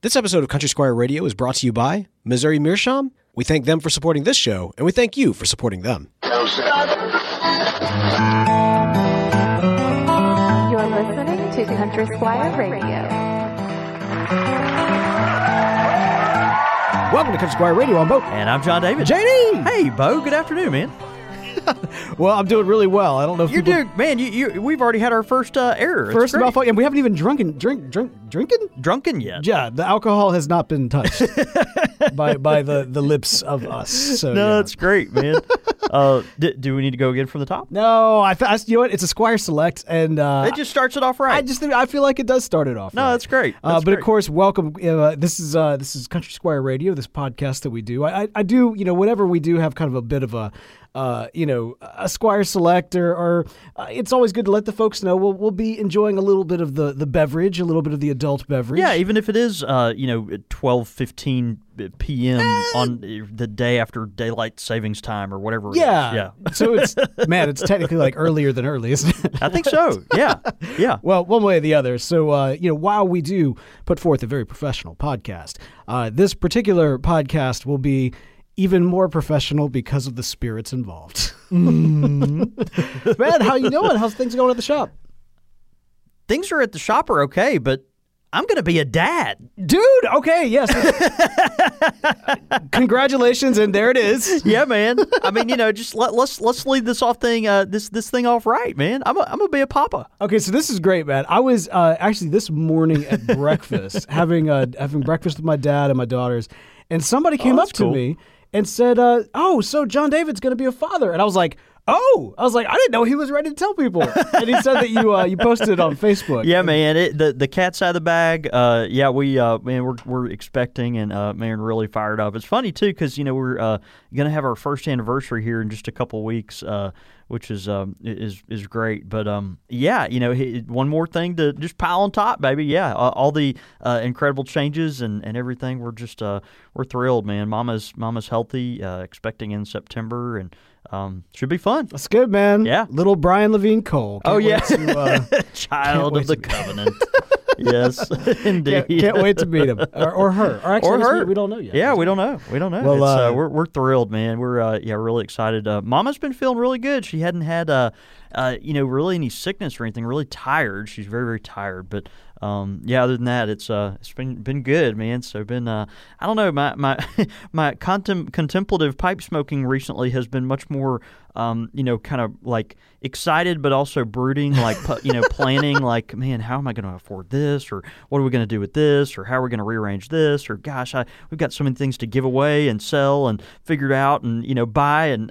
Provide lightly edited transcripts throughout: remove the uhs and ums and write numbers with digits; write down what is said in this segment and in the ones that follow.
This episode of Country Squire Radio is brought to you by Missouri Meerschaum. We thank them for supporting this show, and we thank you for supporting them. You're listening to Country Squire Radio. Welcome to Country Squire Radio. I'm Bo. And I'm John David. JD! Hey, Bo. Good afternoon, man. Well, I'm doing really well. I don't know if You're doing, man. We've already had our first error. First mouthful, and we haven't even drinking? Drunken yet? Yeah, the alcohol has not been touched by the lips of us. So, no, yeah. that's great, man. Do we need to go again from the top? No, you know what? It's a Squire Select, and It just starts it off right. I feel like it does start it off. No, right. that's great. But of course, welcome. This is Country Squire Radio, this podcast that we do. I do, whenever we do have kind of a bit of a Squire Select, or it's always good to let the folks know we'll be enjoying a little bit of the beverage, a little bit of the adult beverage. Yeah, even if it is 12:15 p.m. on the day after daylight savings time or whatever it is. Yeah. So it's technically like earlier than early, isn't it? I think so. Yeah. Well, one way or the other. So, while we do put forth a very professional podcast, this particular podcast will be even more professional because of the spirits involved. Man, how you doing? How's things going at the shop? Things are at the shop are okay, but I'm going to be a dad. Dude, okay, yes. Congratulations, and there it is. Yeah, man. I mean, just let's lead this off thing this thing off right, man. I'm gonna be a papa. Okay, so this is great, man. I was actually this morning at breakfast having breakfast with my dad and my daughters, and somebody came up to me and said, so John David's going to be a father. And I was like, I didn't know he was ready to tell people. And he said that you posted it on Facebook. Yeah, man. The cat's out of the bag. We're expecting and really fired up. It's funny too because we're gonna have our first anniversary here in just a couple of weeks, which is great. But one more thing to just pile on top, baby. Yeah, all the incredible changes and everything. We're just we're thrilled, man. Mama's healthy, expecting in September, and should be fun. That's good, man. Yeah. Little Brian Levine Cole. Child of the covenant. Yes, indeed. Can't wait to meet him or her. Or actually, her. We don't know yet. Yeah, we don't know. Well, we're thrilled, man. We're really excited. Mama's been feeling really good. She hadn't had really any sickness or anything. Really tired. She's very, very tired. But other than that, it's been good, man. So been I don't know, my contemplative pipe smoking recently has been much more kind of like excited, but also brooding, like planning, like, man, how am I going to afford this, or what are we going to do with this, or how are we going to rearrange this, or gosh, we've got so many things to give away and sell and figure out and buy and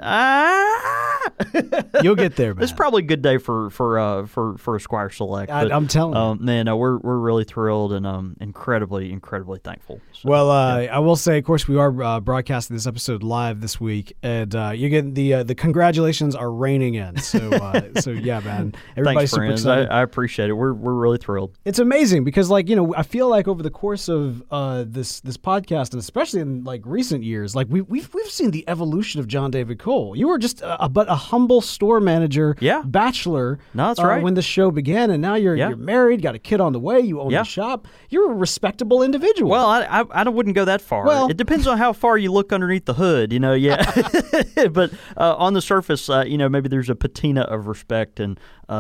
You'll get there, man. It's probably a good day for a Squire Select. But, I'm telling you, man. We're really thrilled and incredibly thankful. So, well, I will say, of course, we are broadcasting this episode live this week, and you're getting the congratulations are raining in. So yeah, man. Everybody's Thanks, friends. super excited. I appreciate it. We're really thrilled. It's amazing because, I feel like over the course of this podcast, and especially in recent years, we've seen the evolution of John David Cole. You were just but a humble store manager, bachelor. No, that's right. When the show began, and now you're married, got a kid on the way, you own a shop. You're a respectable individual. Well, I wouldn't go that far. Well, it depends on how far you look underneath the hood, Yeah, but on the surface, maybe there's a patina of respect and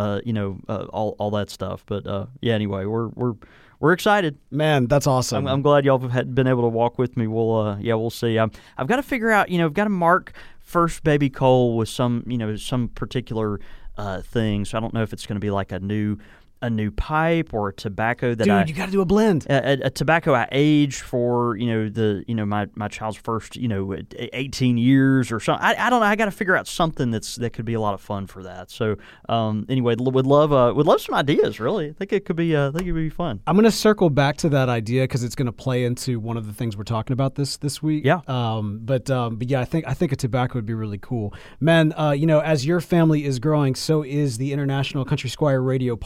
all that stuff. But anyway, we're excited. Man, that's awesome. I'm glad y'all have been able to walk with me. We'll see. I've got to figure out. I've got to mark first baby Cole with some particular thing. So I don't know if it's going to be like a new pipe or a tobacco that you got to do a blend. A tobacco I aged for my child's first 18 years or something. I don't know. I got to figure out something that could be a lot of fun for that. So anyway, would love some ideas. Really, I think it could be fun. I'm going to circle back to that idea because it's going to play into one of the things we're talking about this week. Yeah. But yeah, I think a tobacco would be really cool, man. As your family is growing, so is the International Country Squire Radio Pipe Club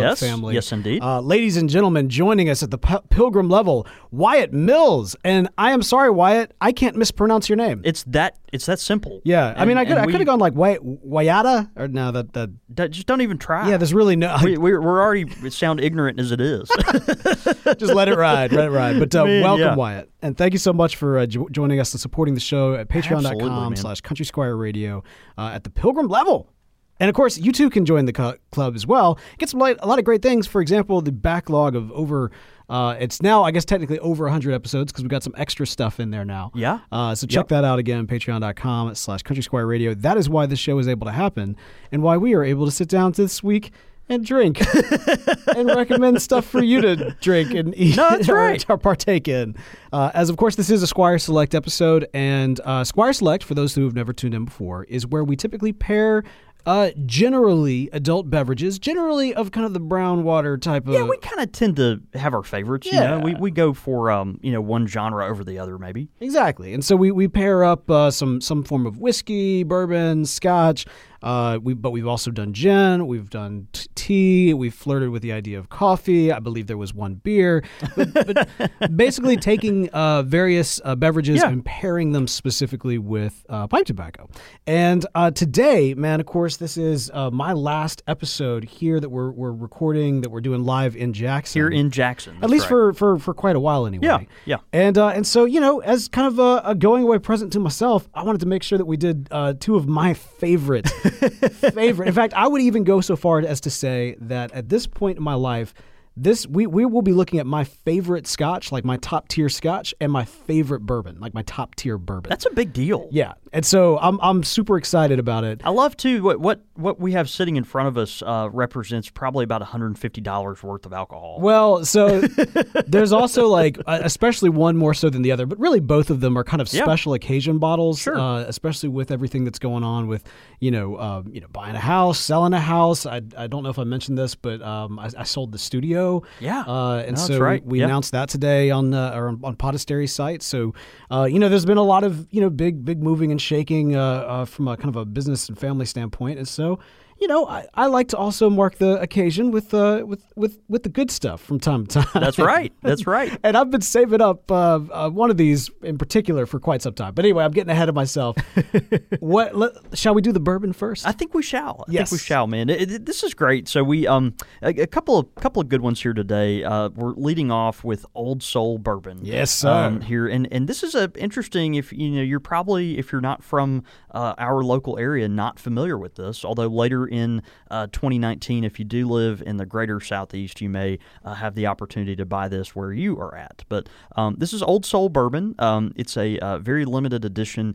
Yes. family. Yes, indeed. Ladies and gentlemen, joining us at the Pilgrim level, Wyatt Mills. And I am sorry, Wyatt, I can't mispronounce your name. It's that simple. Yeah, I mean, I could have gone like Wyatta, or no, that just don't even try. yeah, there's really no. We're already sound ignorant as it is. Just let it ride. But Man, welcome, yeah. Wyatt. And thank you so much for joining us and supporting the show at Absolutely, man. patreon.com/Country Squire Radio at the Pilgrim level. And of course, you too can join the club as well. Get a lot of great things. For example, the backlog of over, it's now, I guess, technically over 100 episodes because we got some extra stuff in there now. Yeah. So check that out again, patreon.com/Country Squire Radio. That is why this show is able to happen and why we are able to sit down this week and drink and recommend stuff for you to drink and eat. No, that's right. Or partake in. As of course, this is a Squire Select episode, and Squire Select, for those who have never tuned in before, is where we typically pair generally adult beverages, generally of kind of the brown water type of. Yeah, we kind of tend to have our favorites. Yeah. You know? We go for one genre over the other, maybe. Exactly. And so we pair up some form of whiskey, bourbon, scotch. But we've also done gin. We've done tea. We've flirted with the idea of coffee. I believe there was one beer. But basically taking various beverages and pairing them specifically with pipe tobacco. And today, man, of course, this is my last episode here that we're recording, that we're doing live in Jackson. Here in Jackson. At least for quite a while anyway. Yeah. And so, as kind of a going away present to myself, I wanted to make sure that we did two of my favorite. In fact, I would even go so far as to say that at this point in my life, we will be looking at my favorite scotch, like my top tier scotch, and my favorite bourbon, like my top tier bourbon. That's a big deal. Yeah, and so I'm super excited about it. I love too what we have sitting in front of us represents probably about $150 worth of alcohol. Well, so there's also like especially one more so than the other, but really both of them are kind of special occasion bottles. Sure. Especially with everything that's going on with buying a house, selling a house. I don't know if I mentioned this, but I sold the studio. Yeah. And so that's right. we announced that today on Podastery's site. So there's been a lot of big moving and shaking from a kind of a business and family standpoint, and so. I like to also mark the occasion with the good stuff from time to time. That's right. That's right. And I've been saving up one of these in particular for quite some time. But anyway, I'm getting ahead of myself. Shall we do the bourbon first? I think we shall. I Yes. think we shall, man. This is great. So we a couple of good ones here today. We're leading off with Old Soul Bourbon. Yes, sir. Here and this is interesting. If you're probably, if you're not from our local area, not familiar with this. Although later in 2019, if you do live in the greater Southeast, you may have the opportunity to buy this where you are at. But this is Old Soul Bourbon. It's a very limited edition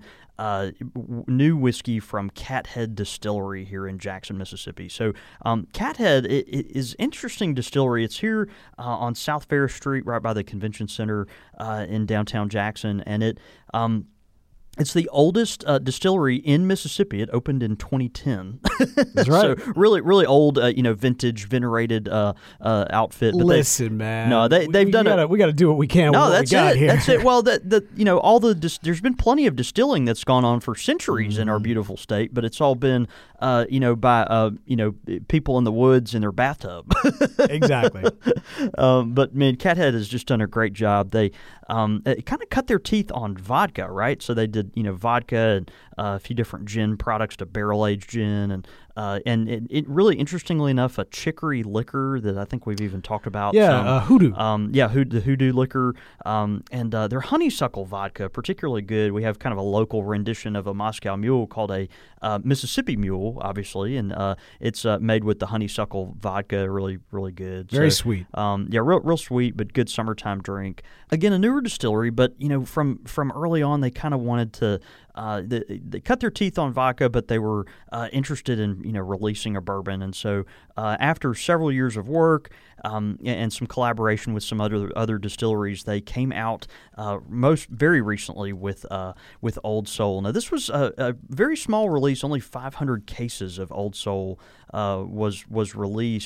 new whiskey from Cathead Distillery here in Jackson, Mississippi. So Cathead is interesting distillery. It's here on South Ferris Street, right by the Convention Center in downtown Jackson, and it's the oldest distillery in Mississippi. It opened in 2010. That's right. So really, really old, vintage, venerated outfit. But Listen, man. No, they've done we got to do what we can. No, with what that's we got it. Here. That's it. Well, there's been plenty of distilling that's gone on for centuries in our beautiful state, but it's all been, by people in the woods in their bathtub. Exactly. But man, Cathead has just done a great job. They kind of cut their teeth on vodka, right? So they did, vodka and a few different gin products to barrel-aged gin, and it really, interestingly enough, a chicory liquor that I think we've even talked about. Yeah, hoodoo. The hoodoo liquor, and their honeysuckle vodka, particularly good. We have kind of a local rendition of a Moscow Mule called a Mississippi Mule, obviously, and it's made with the honeysuckle vodka, really, really good. Very sweet. Real sweet, but good summertime drink. Again, a newer distillery, but from early on, they kind of wanted to. They cut their teeth on vodka, but they were interested in releasing a bourbon, and so after several years of work and some collaboration with some other distilleries, they came out very recently with Old Soul. Now this was a very small release, only 500 cases of Old Soul was released.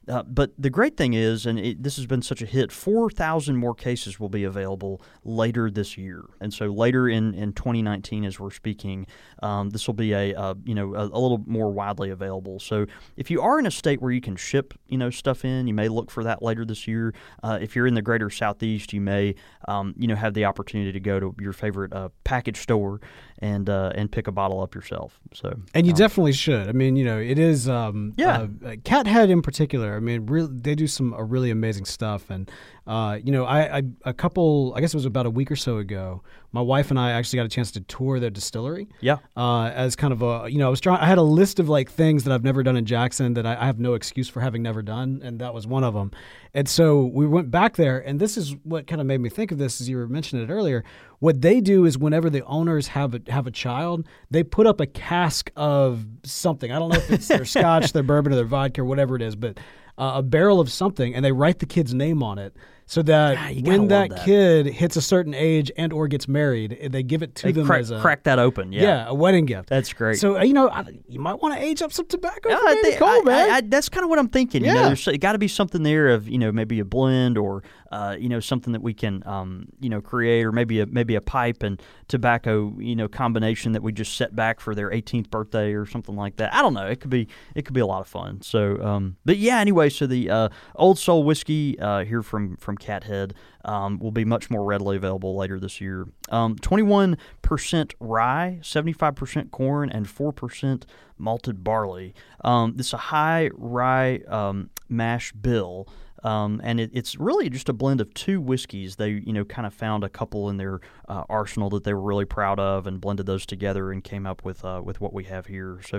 But the great thing is, and this has been such a hit, 4,000 more cases will be available later this year. And so later in 2019, as we're speaking, this will be a little more widely available. So if you are in a state where you can ship, stuff in, you may look for that later this year. If you're in the greater Southeast, you may, have the opportunity to go to your favorite package store and pick a bottle up yourself. So, and you definitely should. I mean, it is Cat Head in particular. I mean, they do some really amazing stuff. And I guess it was about a week or so ago, my wife and I actually got a chance to tour their distillery. Yeah. As kind of I had a list of like things that I've never done in Jackson that I have no excuse for having never done, and that was one of them. And so we went back there, and this is what kind of made me think of this as you were mentioning it earlier. What they do is whenever the owners have a child, they put up a cask of something. I don't know if it's their scotch, their bourbon, or their vodka, or whatever it is, but a barrel of something, and they write the kid's name on it. So that when that kid hits a certain age and or gets married, they give it to them as crack that open. Yeah, a wedding gift. That's great. So you might want to age up some tobacco. Man. That's kind of what I'm thinking. Yeah. There's got to be something there of maybe a blend or something that we can create, or maybe a pipe and tobacco combination that we just set back for their 18th birthday or something like that. I don't know. It could be a lot of fun. So but yeah. Anyway, so the Old Soul whiskey here from Cat Head will be much more readily available later this year. 21% rye, 75% corn, and 4% malted barley. This is a high rye mash bill. And it's really just a blend of two whiskeys. They, kind of found a couple in their arsenal that they were really proud of and blended those together and came up with what we have here. So,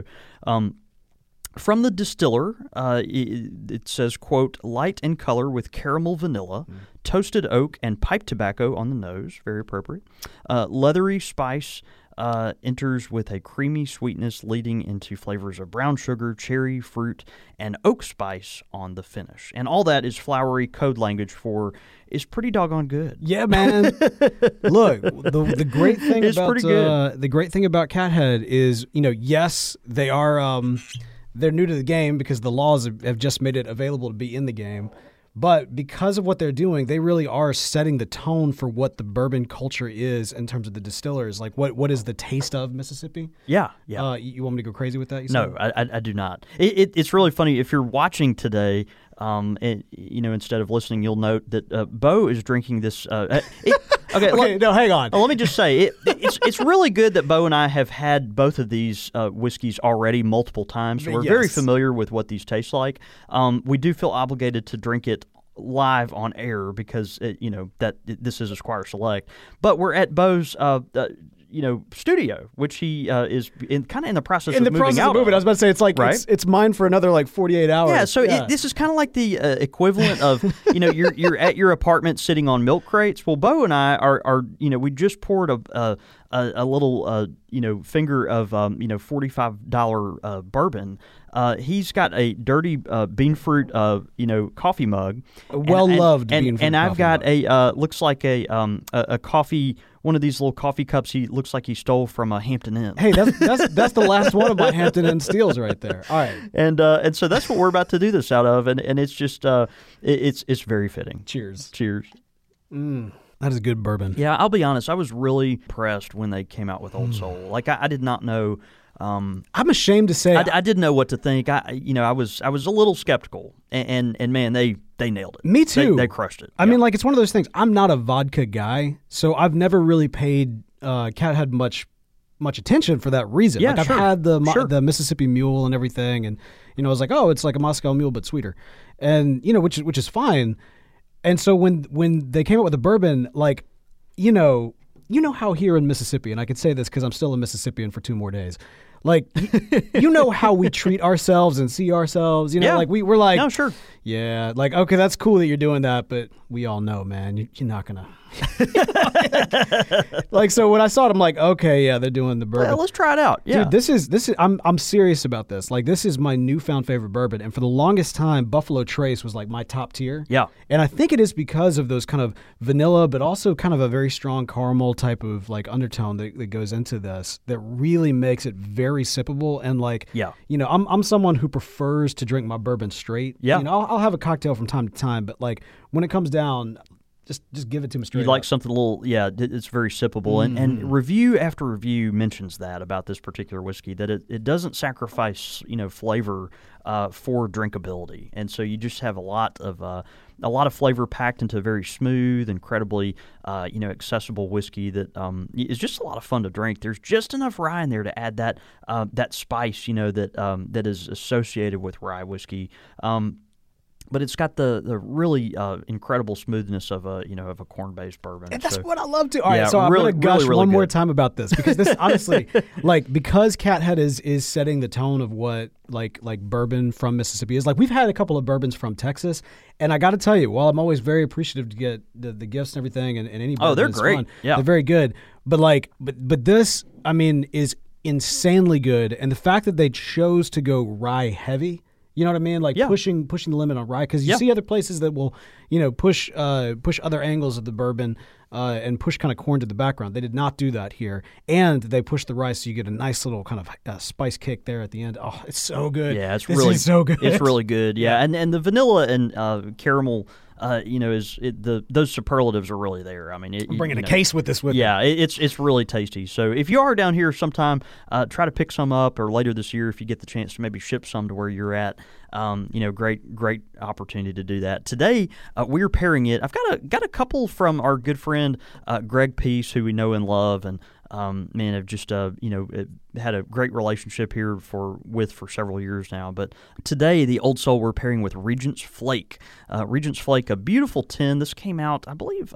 from the distiller, it says, quote, light in color with caramel vanilla, toasted oak, and pipe tobacco on the nose. Very appropriate. Leathery spice enters with a creamy sweetness leading into flavors of brown sugar, cherry, fruit, and oak spice on the finish. And all that is flowery code language for is pretty doggone good. Yeah, man. Look, the great thing the great thing about Cat Head is, yes, they are they're new to the game because the laws have just made it available to be in the game. But because of what they're doing, they really are setting the tone for what the bourbon culture is in terms of the distillers. Like, what is the taste of Mississippi? Yeah. You want me to go crazy with that? No, I do not. It's really funny. If you're watching today, instead of listening, you'll note that Bo is drinking this. Okay, no, hang on. Let me just say, it's really good that Bo and I have had both of these whiskeys already multiple times. So we're very familiar with what these taste like. We do feel obligated to drink it live on air because this is Esquire Select. But we're at Bo's studio, which he is in the process of moving out. I was about to say, it's like, right? It's mine for another 48 hours. Yeah, so this is kind of like the equivalent of, you're at your apartment sitting on milk crates. Well, Bo and I are we just poured a little, finger of, $45 bourbon. He's got a dirty bean fruit, coffee mug. Well-loved bean fruit. And I've got looks like a coffee, one of these little coffee cups he looks like he stole from a Hampton Inn. Hey, that's the last one of my Hampton Inn steals right there. All right. And so that's what we're about to do this out of, and it's just it's very fitting. Cheers. That is good bourbon. Yeah, I'll be honest. I was really impressed when they came out with Old Soul. Like I did not know. I'm ashamed to say I didn't know what to think. I was a little skeptical, and man, they nailed it. Me too. They crushed it. I mean, like, it's one of those things. I'm not a vodka guy, so I've never really paid Cat Head much attention for that reason. Yeah, I've had the Mississippi Mule and everything, and I was like, oh, it's like a Moscow Mule but sweeter, and which is fine. And so when they came out with the bourbon, like, how here in Mississippi, and I could say this because I'm still a Mississippian for 2 more days. Like, how we treat ourselves and see ourselves, like we're like, no, sure. Yeah. Like, okay, that's cool that you're doing that, but we all know, man, you're not going to Like, so when I saw it, I'm like, okay, yeah, they're doing the bourbon. Well, let's try it out. Yeah. Dude, this is I'm serious about this. Like, this is my newfound favorite bourbon, and for the longest time, Buffalo Trace was like my top tier. Yeah. And I think it is because of those kind of vanilla, but also kind of a very strong caramel type of like undertone that goes into this that really makes it very sippable. And like, Yeah. you know, I'm someone who prefers to drink my bourbon straight. Yeah. You know, I'll have a cocktail from time to time, but like when it comes down, just give it to me straight You like up. something a little, it's very sippable. And review after review mentions that about this particular whiskey, that it doesn't sacrifice, flavor for drinkability. And so you just have a lot of flavor packed into a very smooth, incredibly, accessible whiskey that is just a lot of fun to drink. There's just enough rye in there to add that spice, that is associated with rye whiskey. But it's got the really incredible smoothness of a corn-based bourbon. And that's So, what I love to. All right, yeah, so I'm really, going to gush really one more good. time about this because this honestly, like, because Cathead is setting the tone of what like bourbon from Mississippi is. Like, we've had a couple of bourbons from Texas, and I got to tell you, while I'm always very appreciative to get the gifts and everything, and any bourbon they're is great. fun, Yeah. they're very good. But like, but this, I mean, is insanely good, and the fact that they chose to go rye heavy. You know what I mean? Like pushing the limit on rye, because you see other places that will, push other angles of the bourbon and push kind of corn to the background. They did not do that here, and they pushed the rye, so you get a nice little kind of spice kick there at the end. Oh, it's so good. Yeah, it's this really is so good. It's really good. Yeah, and the vanilla and caramel, those superlatives are really there. I mean, I'm bringing a case with this with me. Yeah, it's really tasty. So if you are down here sometime, try to pick some up, or later this year if you get the chance to maybe ship some to where you're at. Great opportunity to do that. Today we're pairing it. I've got a couple from our good friend Greg Peace, who we know and love, and have just had a great relationship here for several years now. But today, the Old Soul, we're pairing with Regent's Flake. Regent's Flake, a beautiful tin. This came out, I believe,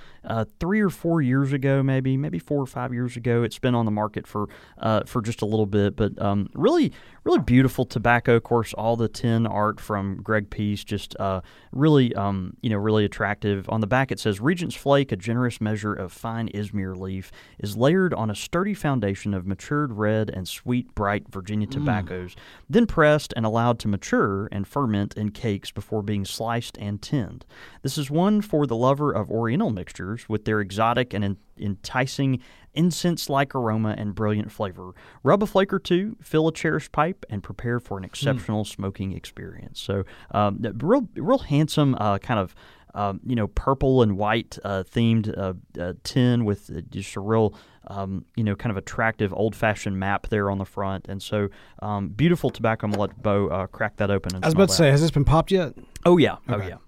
3 or 4 years ago, maybe 4 or 5 years ago. It's been on the market for just a little bit, but really beautiful tobacco. Of course, all the tin art from Greg Peace, just really attractive. On the back, it says Regent's Flake, a generous measure of fine Izmir leaf, is layered on a sturdy foundation of matured red and sweet, bright Virginia tobaccos, then pressed and allowed to mature and ferment in cakes before being sliced and tinned. This is one for the lover of Oriental mixtures with their exotic and enticing incense-like aroma and brilliant flavor. Rub a flake or two, fill a cherished pipe, and prepare for an exceptional smoking experience. So, real handsome kind of purple and white themed tin with just a real kind of attractive old-fashioned map there on the front. And so beautiful tobacco. I'm going to let Bo crack that open. And I was about to say, has this been popped yet? Oh, yeah. Okay. Oh, yeah.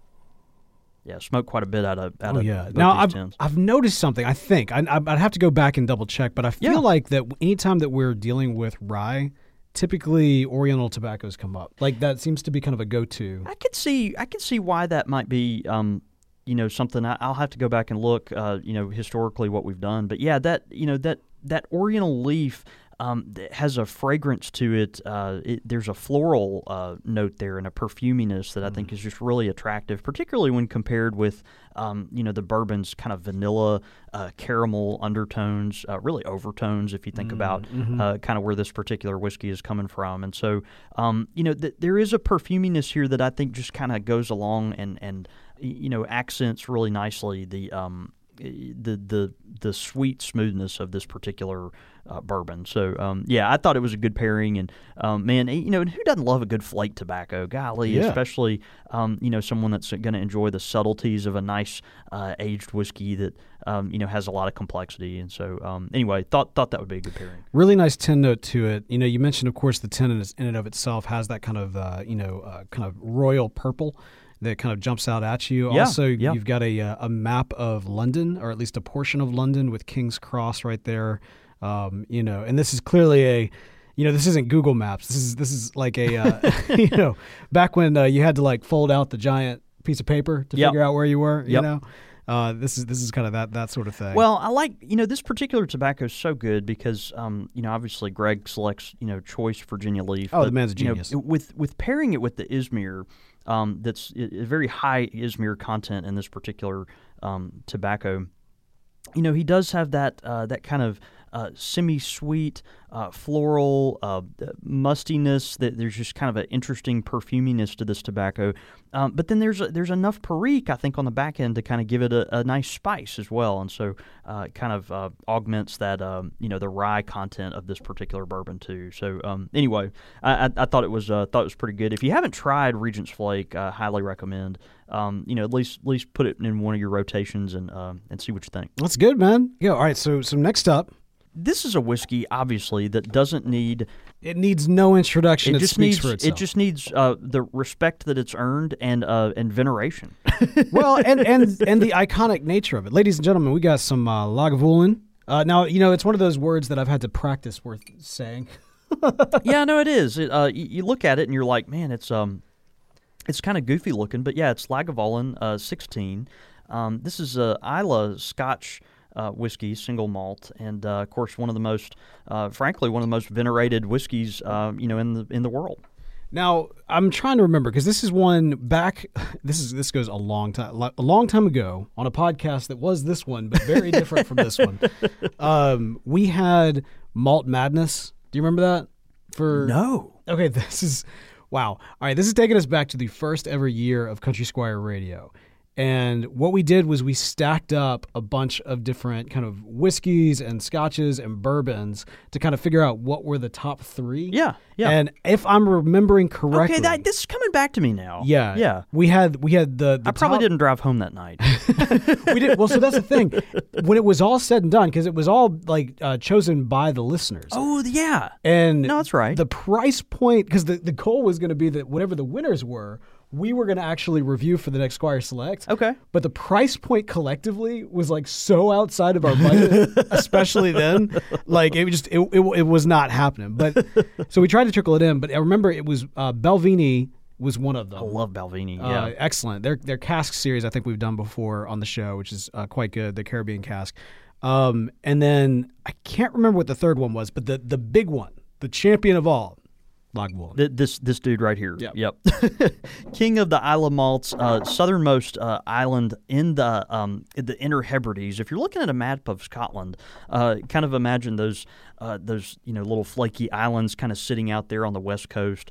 Yeah, smoked quite a bit out of yeah. both Now, these tins. I've noticed something. I think I'd have to go back and double check, but I feel like that anytime that we're dealing with rye, typically Oriental tobaccos come up. Like, that seems to be kind of a go-to. I could see why that might be something. I'll have to go back and look historically what we've done. But yeah, that Oriental leaf has a fragrance to it. There's a floral note there and a perfuminess that I think is just really attractive, particularly when compared with the bourbon's kind of vanilla, caramel undertones, really overtones if you think about kind of where this particular whiskey is coming from. And so there is a perfuminess here that I think just kind of goes along and accents really nicely the sweet smoothness of this particular bourbon. So I thought it was a good pairing, and and who doesn't love a good flake tobacco? Golly, especially someone that's going to enjoy the subtleties of a nice aged whiskey that has a lot of complexity. And so anyway, thought that would be a good pairing. Really nice tin note to it. You mentioned, of course, the tin in and of itself has that kind of kind of royal purple that kind of jumps out at you. Also, you've got a map of London, or at least a portion of London, with King's Cross right there. And this is clearly this isn't Google Maps. This is like a back when you had to like fold out the giant piece of paper to figure out where you were. This is kind of that sort of thing. Well, I like this particular tobacco is so good because obviously Greg selects choice Virginia leaf. Oh, the man's a genius. With pairing it with the Izmir, that's a very high Izmir content in this particular tobacco. He does have that kind of semi-sweet, floral mustiness. That there's just kind of an interesting perfuminess to this tobacco. But then there's enough perique, I think, on the back end to kind of give it a nice spice as well, and so it kind of augments that the rye content of this particular bourbon too. So anyway, I thought it was pretty good. If you haven't tried Regent's Flake, highly recommend. At least put it in one of your rotations and see what you think. That's good, man. Yeah. All right. So next up. This is a whiskey, obviously, that doesn't need... It needs no introduction. It just speaks for itself. It just needs the respect that it's earned and veneration. Well, and the iconic nature of it. Ladies and gentlemen, we got some Lagavulin. Now, it's one of those words that I've had to practice worth saying. Yeah, no, it is. You look at it and you're like, man, it's kind of goofy looking. But yeah, it's Lagavulin 16. This is Islay Scotch whiskey, single malt, and of course one of the most, frankly, one of the most venerated whiskeys, in the world. Now I'm trying to remember because this is one back. This goes a long time ago on a podcast that was this one, but very different from this one. We had Malt Madness. Do you remember that? No. Okay, this is wow. All right, this is taking us back to the first ever year of Country Squire Radio. And what we did was we stacked up a bunch of different kind of whiskeys and scotches and bourbons to kind of figure out what were the top three. Yeah. And if I'm remembering correctly, okay, this is coming back to me now. Yeah. We had the I probably didn't drive home that night. We did. Well, so that's the thing. When it was all said and done, because it was all chosen by the listeners. Oh yeah. And no, that's right. The price point, because the goal was going to be that whatever the winners were, we were going to actually review for the next Squire Select. Okay. But the price point collectively was so outside of our budget, especially then. It was not happening. But so we tried to trickle it in. But I remember it was Balvenie was one of them. I love Balvenie. Yeah. Excellent. Their cask series I think we've done before on the show, which is quite good, the Caribbean cask. And then I can't remember what the third one was, but the big one, the champion of all, Lagavulin. This dude right here. Yep. King of the Islay malts, southernmost island in the Inner Hebrides. If you're looking at a map of Scotland, kind of imagine those little flaky islands kind of sitting out there on the west coast.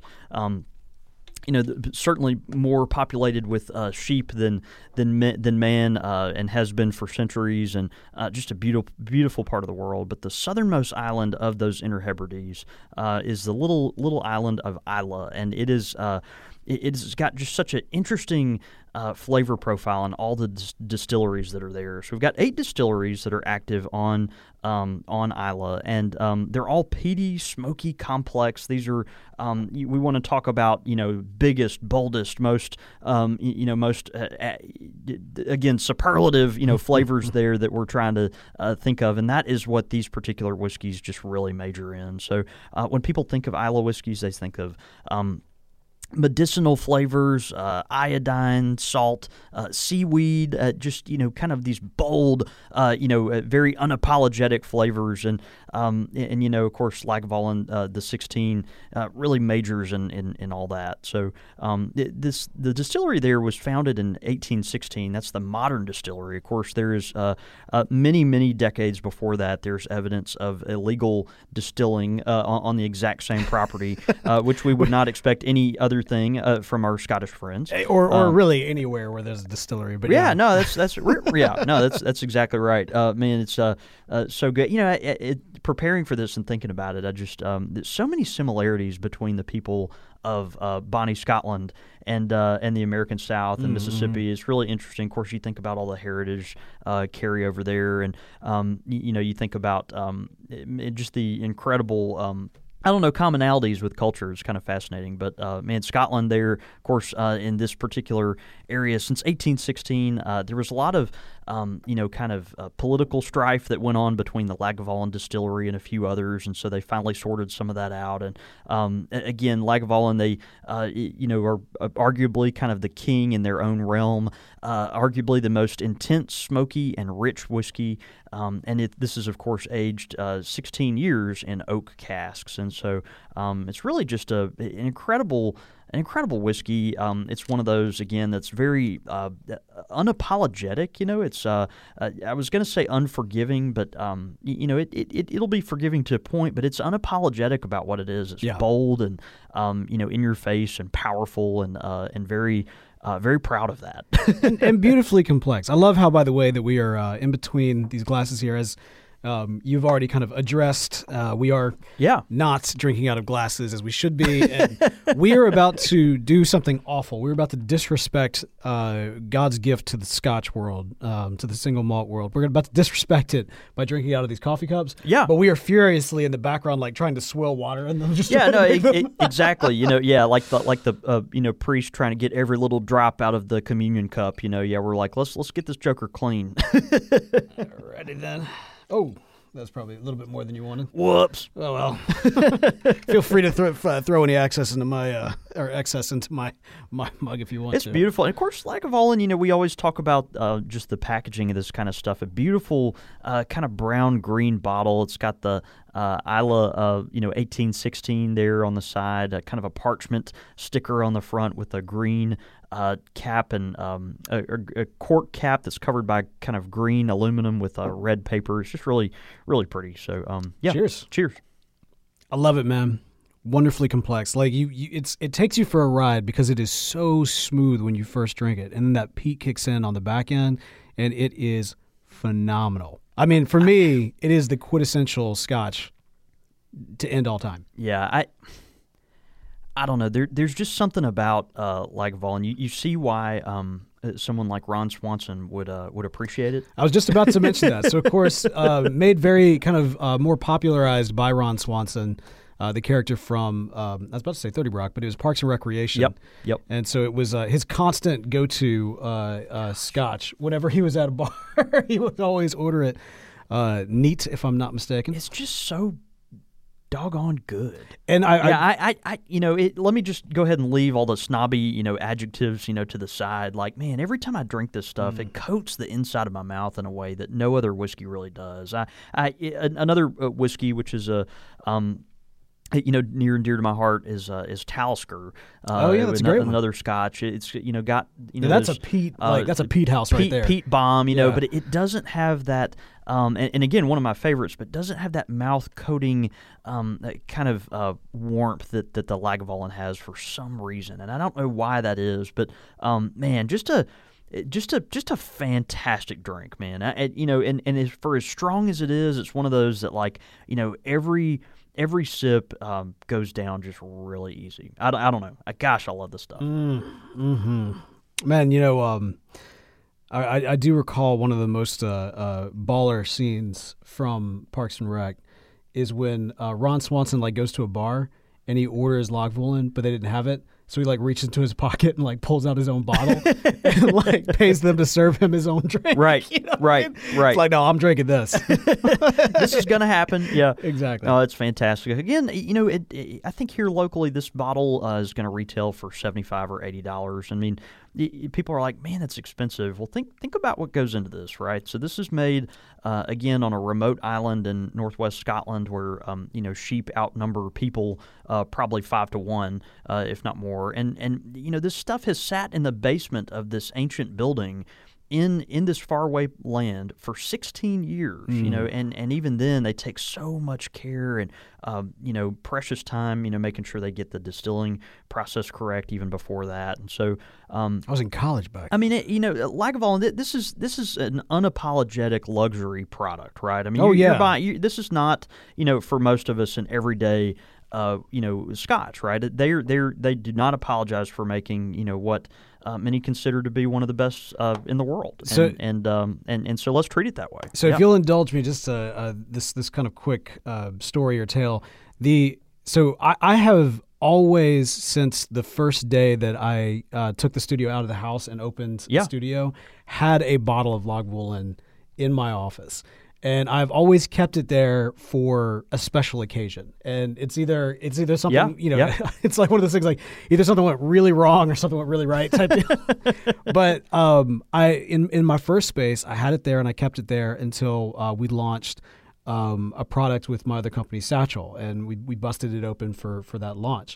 Certainly more populated with sheep than man, and has been for centuries, and just a beautiful part of the world. But the southernmost island of those Inner Hebrides is the little island of Islay, and it is. It's got just such an interesting flavor profile in all the distilleries that are there. So we've got 8 distilleries that are active on Islay, and they're all peaty, smoky, complex. These are we want to talk about biggest, boldest, most most again superlative flavors there that we're trying to think of, and that is what these particular whiskeys just really major in. So when people think of Islay whiskeys, they think of medicinal flavors, iodine, salt, seaweed, just kind of these bold, very unapologetic flavors, and of course Lagavulin, the 16, really majors in all that. So the distillery there was founded in 1816. That's the modern distillery. Of course, there is many decades before that. There's evidence of illegal distilling on the exact same property, which we would not expect any other thing from our Scottish friends, or really anywhere where there's a distillery. But that's exactly right. Man, it's so good. Preparing for this and thinking about it, I just there's so many similarities between the people of Bonnie, Scotland, and the American South and Mississippi. It's really interesting. Of course, you think about all the heritage carry over there, and you think about just the incredible. Commonalities with culture is kind of fascinating. But, Scotland there, of course, in this particular area, since 1816, there was a lot of, political strife that went on between the Lagavulin distillery and a few others, and so they finally sorted some of that out. And, again, Lagavulin, they, are arguably kind of the king in their own realm, arguably the most intense, smoky, and rich whiskey. This is, of course, aged 16 years in oak casks. And so it's really just an incredible incredible whiskey. It's one of those, again, that's very unapologetic. It's I was going to say unforgiving, but it'll be forgiving to a point, but it's unapologetic about what it is. It's bold and in your face and powerful and very proud of that. and beautifully complex. I love how, by the way, that we are in between these glasses here, as you've already kind of addressed. We are not drinking out of glasses as we should be. And we are about to do something awful. We're about to disrespect God's gift to the Scotch world, to the single malt world. We're about to disrespect it by drinking out of these coffee cups. Yeah. But we are furiously in the background, like trying to swill water in them. Exactly. Like the priest trying to get every little drop out of the communion cup. We're like, let's get this joker clean. Alrighty then. Oh, that's probably a little bit more than you wanted. Whoops. Oh well. Feel free to throw any excess into my mug if you want. It's beautiful, and of course, Lagavulin. We always talk about just the packaging of this kind of stuff. A beautiful kind of brown green bottle. It's got the Isla 1816 there on the side. Kind of a parchment sticker on the front with a green cap and a cork cap that's covered by kind of green aluminum with red paper. It's just really, really pretty. So, Cheers. I love it, man. Wonderfully complex. Like it takes you for a ride because it is so smooth when you first drink it, and then that peat kicks in on the back end, and it is phenomenal. I mean, for me, it is the quintessential Scotch to end all time. Yeah, I don't know. There's just something about Lagavulin. You see why someone like Ron Swanson would appreciate it. I was just about to mention that. So, of course, made very kind of more popularized by Ron Swanson, the character from, I was about to say 30 Rock, but it was Parks and Recreation. Yep. And so it was his constant go-to Scotch. Whenever he was at a bar, he would always order it neat, if I'm not mistaken. It's just so doggone good. And let me just go ahead and leave all the snobby, adjectives, to the side. Like, man, every time I drink this stuff, it coats the inside of my mouth in a way that no other whiskey really does. Another whiskey, which is a near and dear to my heart is Talisker. That's a great one. Another Scotch. It's got that's a peat that's a peat house right there. Peat bomb, but it doesn't have that. And again, one of my favorites, but doesn't have that mouth coating kind of warmth that the Lagavulin has for some reason, and I don't know why that is. But man, just a fantastic drink, man. And for as strong as it is, it's one of those that every sip goes down just really easy. I don't know. Gosh, I love this stuff. Man, I do recall one of the most baller scenes from Parks and Rec is when Ron Swanson goes to a bar and he orders Lagavulin, but they didn't have it. So he reaches into his pocket and pulls out his own bottle and pays them to serve him his own drink. Right, right. It's like, no, I'm drinking this. This is going to happen. Yeah, exactly. Oh, it's fantastic. Again, I think here locally this bottle is going to retail for $75 or $80. I mean, people are like, man, that's expensive. Well, think about what goes into this, right? So this is made again on a remote island in northwest Scotland, where sheep outnumber people probably 5 to 1, if not more. And this stuff has sat in the basement of this ancient building in this faraway land for 16 years, and even then they take so much care and precious time, making sure they get the distilling process correct even before that. And so I was in college back. I mean, Lagavulin, this is an unapologetic luxury product, right? I mean, you're buying, this is not for most of us an everyday Scotch, right? They do not apologize for making what many consider to be one of the best in the world, and so let's treat it that way. So if you'll indulge me, just this kind of quick story or tale. So I have always, since the first day that I took the studio out of the house and opened the studio, had a bottle of Lagavulin in my office. And I've always kept it there for a special occasion. And it's either something, it's like one of those things, either something went really wrong or something went really right type deal. But in my first space, I had it there and I kept it there until we launched a product with my other company, Satchel. And we busted it open for that launch.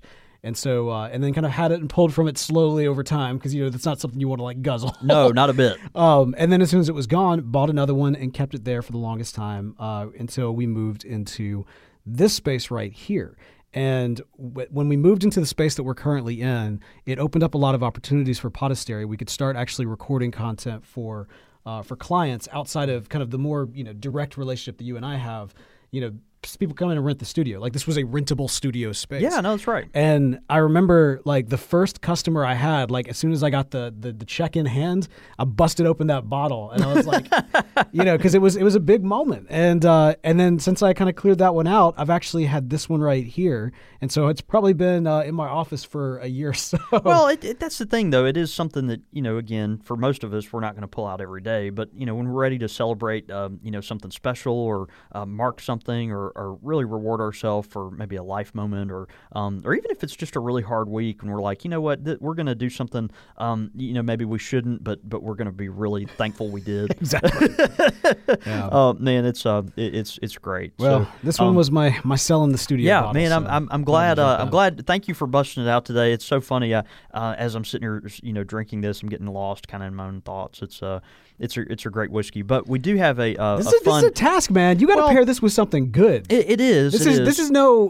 And so, and then kind of had it and pulled from it slowly over time because, that's not something you want to like guzzle. No, not a bit. And then as soon as it was gone, bought another one and kept it there for the longest time until we moved into this space right here. And when we moved into the space that we're currently in, it opened up a lot of opportunities for Podastery. We could start actually recording content for clients outside of kind of the more direct relationship that you and I have. People come in and rent the studio. Like this was a rentable studio space. Yeah, no, that's right. And I remember like the first customer I had, like as soon as I got the check in hand, I busted open that bottle and I was like, because it was a big moment. And then since I kind of cleared that one out, I've actually had this one right here, and so it's probably been in my office for a year or so. Well, that's the thing though. It is something that again, for most of us, we're not going to pull out every day. But when we're ready to celebrate, something special or mark something or really reward ourselves for maybe a life moment or even if it's just a really hard week and we're like, we're going to do something, maybe we shouldn't, but we're going to be really thankful we did. Exactly. Yeah. Man, it's great. Well, so, this one was my sell in the studio. Yeah, bottle, man, so I'm glad. I'm glad. Thank you for busting it out today. It's so funny. As I'm sitting here, drinking this, I'm getting lost kind of in my own thoughts. It's a great whiskey, but we do have a this fun. This is a task, man. You got to pair this with something good. It is. This is no,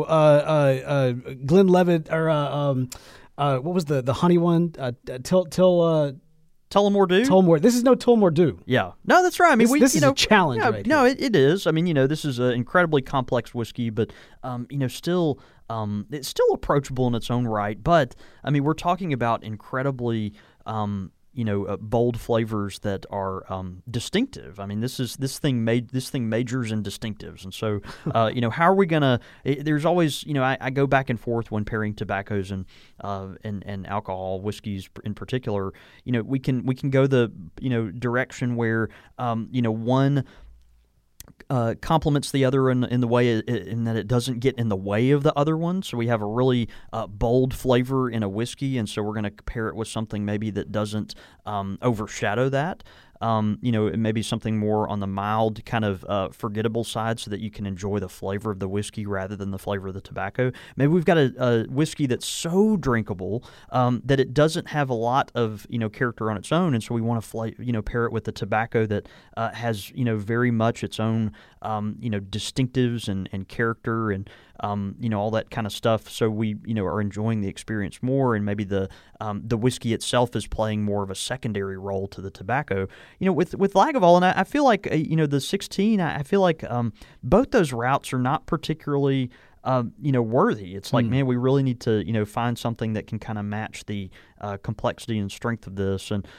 Glenlivet or what was the honey one? Tullamore Dew? Tullamore. This is no Tullamore Dew. Yeah. No, that's right. I mean, this is a challenge, right? No, it is. I mean, this is an incredibly complex whiskey, but still, it's still approachable in its own right. But I mean, we're talking about incredibly. Bold flavors that are distinctive. I mean, this thing majors in distinctives, and so how are we gonna? There's always I go back and forth when pairing tobaccos and alcohol, whiskeys in particular. We can go the direction where one complements the other in the way in that it doesn't get in the way of the other one. So we have a really bold flavor in a whiskey, and so we're going to pair it with something maybe that doesn't overshadow that. It may be something more on the mild kind of forgettable side so that you can enjoy the flavor of the whiskey rather than the flavor of the tobacco. Maybe we've got a whiskey that's so drinkable that it doesn't have a lot of character on its own, and so we want to pair it with the tobacco that has very much its own distinctives and character and all that kind of stuff. So we are enjoying the experience more, and maybe the whiskey itself is playing more of a secondary role to the tobacco. With Lagavulin, and I feel like the 16. I feel like both those routes are not particularly worthy. It's like, man, we really need to find something that can kind of match the complexity and strength of this. And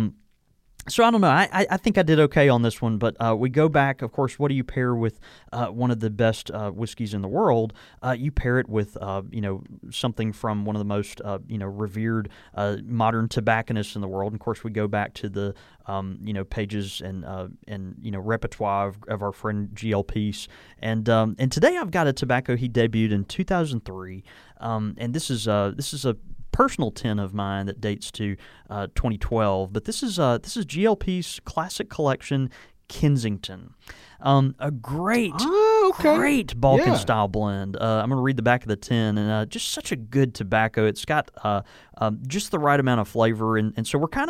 so I don't know. I think I did okay on this one, but we go back. Of course, what do you pair with one of the best whiskeys in the world? You pair it with something from one of the most revered modern tobacconists in the world. And of course, we go back to the pages and repertoire of our friend G.L. Peace. And today I've got a tobacco he debuted in 2003, and this is a personal 10 of mine that dates to 2012, but this is G.L. Peace Classic Collection Kensington. A great Balkan style blend. I'm going to read the back of the tin, and just such a good tobacco. It's got just the right amount of flavor, and so we're kind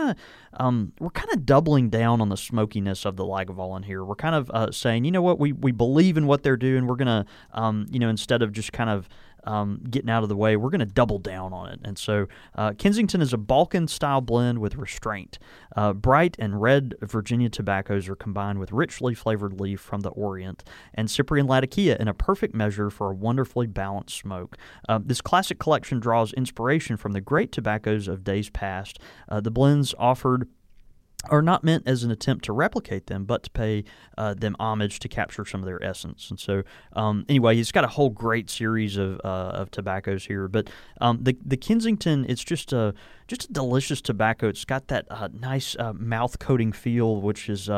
of doubling down on the smokiness of the Lagavulin here. We're kind of saying, we believe in what they're doing. We're going to instead of just kind of getting out of the way, we're going to double down on it. And so Kensington is a Balkan-style blend with restraint. Bright and red Virginia tobaccos are combined with richly flavored leaf from the Orient, and Cyprian Latakia in a perfect measure for a wonderfully balanced smoke. This classic collection draws inspiration from the great tobaccos of days past. The blends offered are not meant as an attempt to replicate them, but to pay them homage to capture some of their essence. And so, anyway, he's got a whole great series of tobaccos here. But the Kensington, it's just a delicious tobacco. It's got that nice mouth coating feel, which is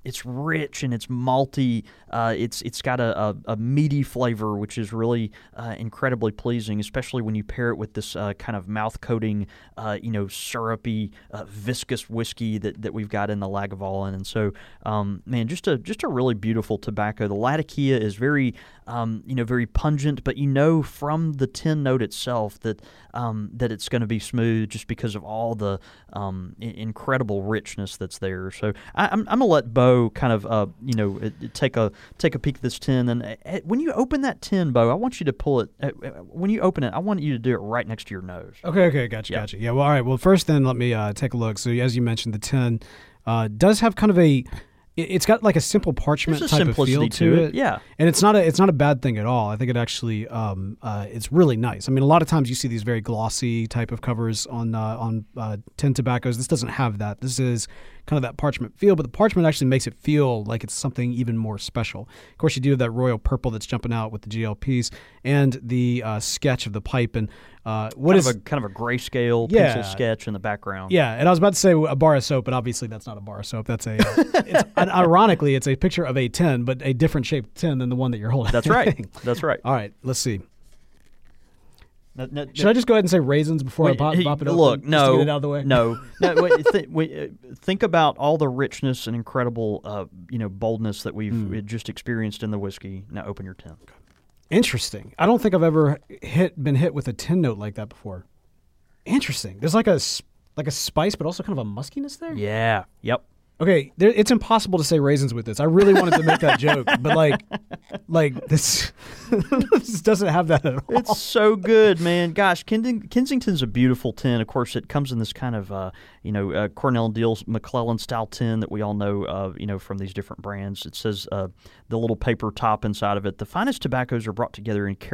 it's rich and it's malty. It's got a meaty flavor, which is really incredibly pleasing, especially when you pair it with this kind of mouth coating, syrupy, viscous whiskey that we've got in the Lagavulin. And so, man, just a really beautiful tobacco. The Latakia is very very pungent, but from the tin note itself that it's going to be smooth just because of all the incredible richness that's there. So I'm gonna let Bo kind of take a peek at this tin, and when you open that tin, Bo, I want you to pull it. When you open it, I want you to do it right next to your nose. Okay, gotcha. Yeah, well, all right. Well, first then let me take a look. So as you mentioned, the tin does have kind of it's got like a simple parchment type of feel to it. Yeah. And it's not a bad thing at all. I think it actually it's really nice. I mean, a lot of times you see these very glossy type of covers on tin tobaccos. This doesn't have that. This is kind of that parchment feel, but the parchment actually makes it feel like it's something even more special. Of course, you do have that royal purple that's jumping out with the GLPs and the sketch of the pipe and kind of a grayscale pencil sketch in the background. Yeah, and I was about to say a bar of soap, but obviously that's not a bar of soap. That's ironically, it's a picture of a tin, but a different shaped tin than the one that you're holding. That's right. That's right. All right, let's see. Should I just go ahead and say raisins before I pop it open? Look, no. Just to get it out of the way? No. Think about all the richness and incredible boldness that we've just experienced in the whiskey. Now open your tin. Interesting. I don't think I've ever been hit with a tin note like that before. Interesting. There's like a spice, but also kind of a muskiness there? Yeah. Yep. Okay, it's impossible to say raisins with this. I really wanted to make that joke, but like this, this doesn't have that at all. It's so good, man. Gosh, Kensington's a beautiful tin. Of course, it comes in this kind of Cornell Deal's McClellan style tin that we all know from these different brands. It says the little paper top inside of it. The finest tobaccos are brought together in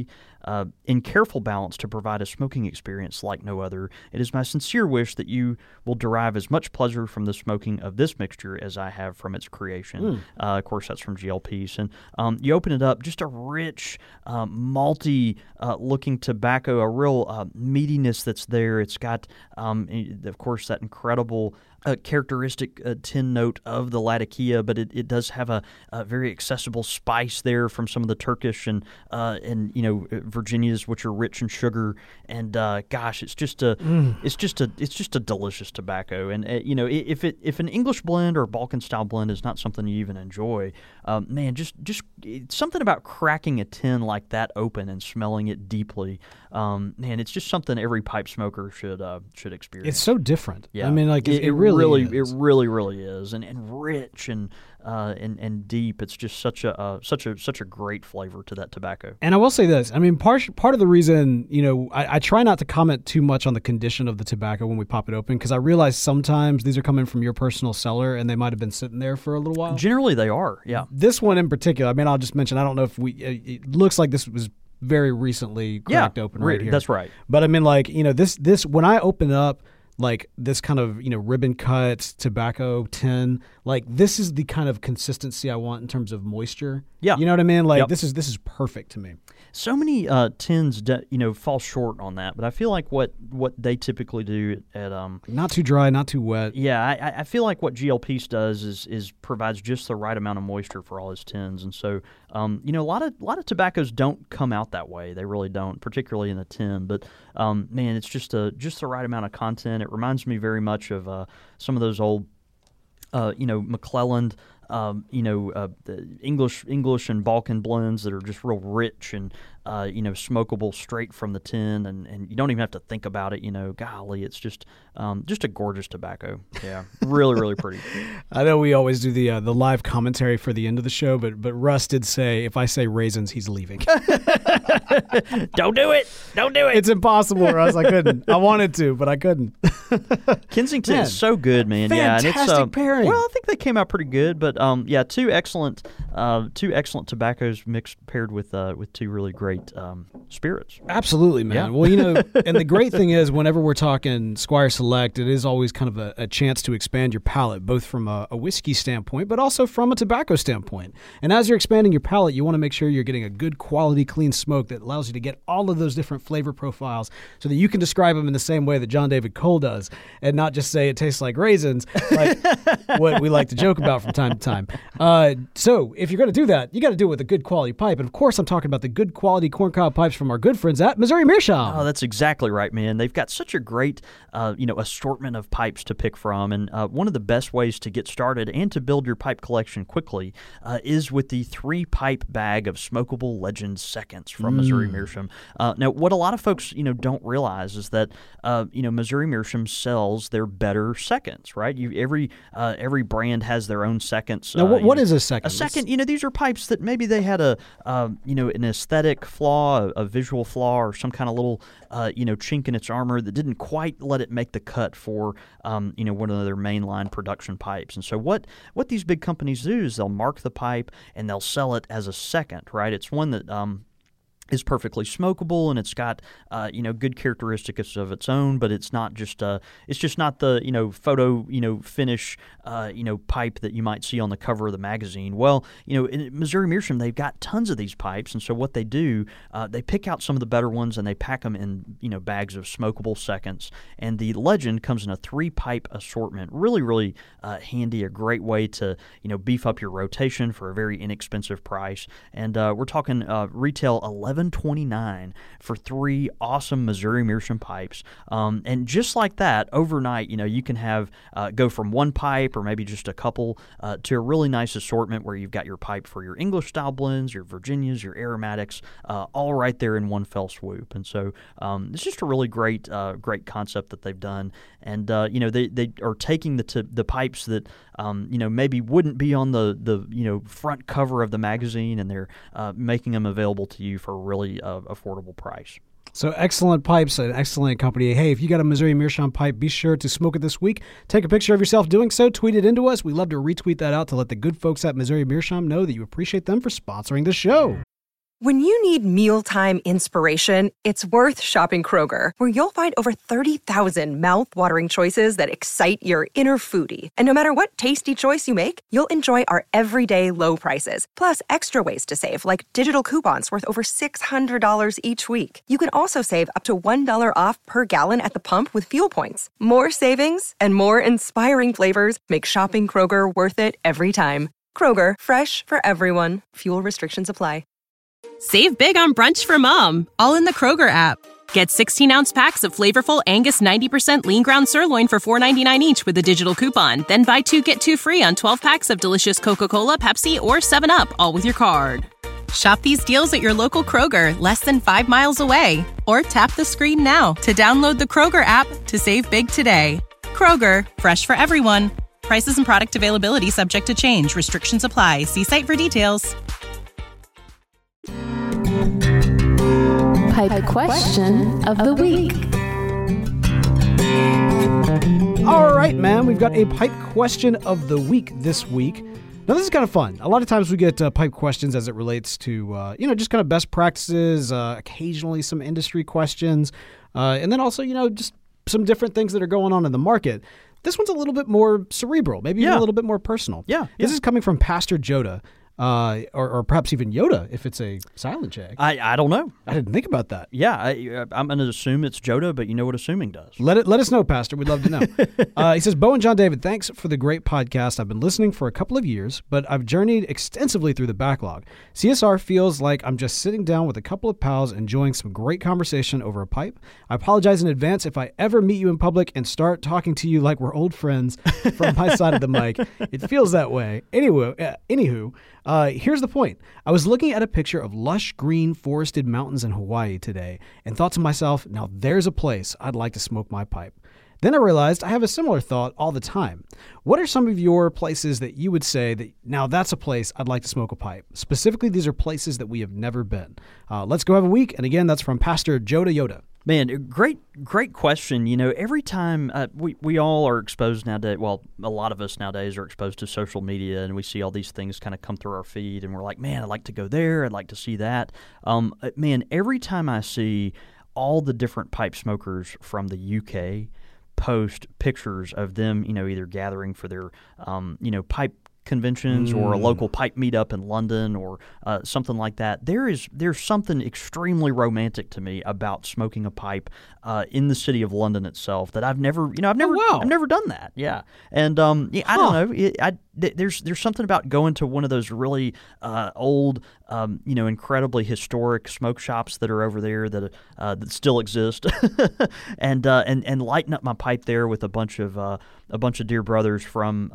careful balance to provide a smoking experience like no other. It is my sincere wish that you will derive as much pleasure from the smoking of this mixture as I have from its creation. Of course, that's from GLPs. And you open it up, just a rich, malty looking tobacco, a real meatiness that's there. It's got, of course, that incredible characteristic tin note of the Latakia, but it does have a very accessible spice there from some of the Turkish and Virginias, which are rich in sugar. And gosh, it's just a delicious tobacco. And if an English blend or a Balkan style blend is not something you even enjoy, man, just something about cracking a tin like that open and smelling it deeply. Man, it's just something every pipe smoker should experience. It's so different. Yeah. I mean, like it really is. It really is, and rich and deep. It's just such a great flavor to that tobacco. And I will say this. I mean, part of the reason, I try not to comment too much on the condition of the tobacco when we pop it open, because I realize sometimes these are coming from your personal cellar and they might have been sitting there for a little while. Generally, they are. Yeah. This one in particular. I mean, I'll just mention. I don't know if it looks like this was very recently cracked open right here. That's right. But I mean, like, this when I open up like this kind of, ribbon cut tobacco tin, like this is the kind of consistency I want in terms of moisture. Yeah. You know what I mean? Like this is perfect to me. So many tins, fall short on that, but I feel like what they typically do at not too dry, not too wet. Yeah, I feel like what GLPs does is provides just the right amount of moisture for all his tins, and so a lot of tobaccos don't come out that way. They really don't, particularly in a tin. But man, it's just the right amount of content. It reminds me very much of some of those old McClellan. The English and Balkan blends that are just real rich and smokable straight from the tin, and you don't even have to think about it. Golly, it's just a gorgeous tobacco. Yeah, really, really pretty. I know we always do the live commentary for the end of the show, but Russ did say if I say raisins, he's leaving. Don't do it. It's impossible, Russ. I couldn't. I wanted to, but I couldn't. Kensington is so good, man. Fantastic yeah, and it's pairing. Well, I think they came out pretty good, but two excellent tobaccos paired with two really great spirits. Absolutely, man. Yeah. Well, and the great thing is whenever we're talking Squire Select, it is always kind of a chance to expand your palate, both from a whiskey standpoint, but also from a tobacco standpoint. And as you're expanding your palate, you want to make sure you're getting a good quality, clean smoke that allows you to get all of those different flavor profiles so that you can describe them in the same way that John David Cole does and not just say it tastes like raisins, like what we like to joke about from time to time. So if you're going to do that, you got to do it with a good quality pipe. And of course, I'm talking about the good quality corncob pipes from our good friends at Missouri Meerschaum. Oh, that's exactly right, man. They've got such a great, assortment of pipes to pick from. And one of the best ways to get started and to build your pipe collection quickly is with the 3-pipe bag of smokable Legend Seconds from Missouri Meerschaum. Now, what a lot of folks, don't realize is that, Missouri Meerschaum sells their better seconds, right? Every brand has their own seconds. Now, what is a second? A second, these are pipes that maybe they had an aesthetic flaw, a visual flaw, or some kind of little, chink in its armor that didn't quite let it make the cut for, one of their mainline production pipes. And so what these big companies do is they'll mark the pipe and they'll sell it as a second, right? It's one that is perfectly smokable, and it's got good characteristics of its own, but it's not just it's just not the photo finish pipe that you might see on the cover of the magazine. Well, in Missouri Meerschaum, they've got tons of these pipes, and so what they do, they pick out some of the better ones and they pack them in bags of smokable seconds. And the Legend comes in a 3-pipe assortment, really handy, a great way to beef up your rotation for a very inexpensive price. And we're talking retail $11.29 for 3 awesome Missouri Meerschaum pipes. And just like that, overnight, you can have go from 1 pipe or maybe just a couple to a really nice assortment where you've got your pipe for your English style blends, your Virginias, your aromatics, all right there in one fell swoop. And so it's just a really great concept that they've done. And they are taking the pipes that maybe wouldn't be on the front cover of the magazine, and they're making them available to you for a really affordable price. So excellent pipes, an excellent company. Hey, if you got a Missouri Meerschaum pipe, be sure to smoke it this week. Take a picture of yourself doing so, tweet it into us. We love to retweet that out to let the good folks at Missouri Meerschaum know that you appreciate them for sponsoring the show. When you need mealtime inspiration, it's worth shopping Kroger, where you'll find over 30,000 mouth-watering choices that excite your inner foodie. And no matter what tasty choice you make, you'll enjoy our everyday low prices, plus extra ways to save, like digital coupons worth over $600 each week. You can also save up to $1 off per gallon at the pump with fuel points. More savings and more inspiring flavors make shopping Kroger worth it every time. Kroger, fresh for everyone. Fuel restrictions apply. Save big on brunch for mom, all in the Kroger app. Get 16-ounce packs of flavorful Angus 90% lean ground sirloin for $4.99 each with a digital coupon. Then buy 2, get 2 free on 12 packs of delicious Coca-Cola, Pepsi, or 7-Up, all with your card. Shop these deals at your local Kroger, less than 5 miles away. Or tap the screen now to download the Kroger app to save big today. Kroger, fresh for everyone. Prices and product availability subject to change. Restrictions apply. See site for details. Pipe question of the week. All right, man, we've got a pipe question of the week this week. Now, this is kind of fun. A lot of times we get pipe questions as it relates to, just kind of best practices, occasionally some industry questions, and then also, just some different things that are going on in the market. This one's a little bit more cerebral, maybe even a little bit more personal. Yeah. This is coming from Pastor Joda. Or perhaps even Yoda, if it's a silent J. I don't know. I didn't think about that. Yeah, I'm going to assume it's Joda, but you know what assuming does. Let us know, Pastor. We'd love to know. He says, Bo and John David, thanks for the great podcast. I've been listening for a couple of years, but I've journeyed extensively through the backlog. CSR feels like I'm just sitting down with a couple of pals enjoying some great conversation over a pipe. I apologize in advance if I ever meet you in public and start talking to you like we're old friends from my side of the mic. It feels that way. Anywho, here's the point. I was looking at a picture of lush green forested mountains in Hawaii today and thought to myself, now there's a place I'd like to smoke my pipe. Then I realized I have a similar thought all the time. What are some of your places that you would say that now that's a place I'd like to smoke a pipe? Specifically, these are places that we have never been. Let's go have a week. And again, that's from Pastor Joda Yoda. Man, great question. Every time we all are exposed nowadays, well, a lot of us nowadays are exposed to social media, and we see all these things kind of come through our feed, and we're like, man, I'd like to go there, I'd like to see that. Man, every time I see all the different pipe smokers from the UK post pictures of them, either gathering for their, pipe conventions or a local pipe meetup in London or something like that. There's something extremely romantic to me about smoking a pipe in the city of London itself that I've never done that. Yeah, and I don't know. There's something about going to one of those really old, incredibly historic smoke shops that are over there that still exist, and lighting up my pipe there with a bunch of dear brothers from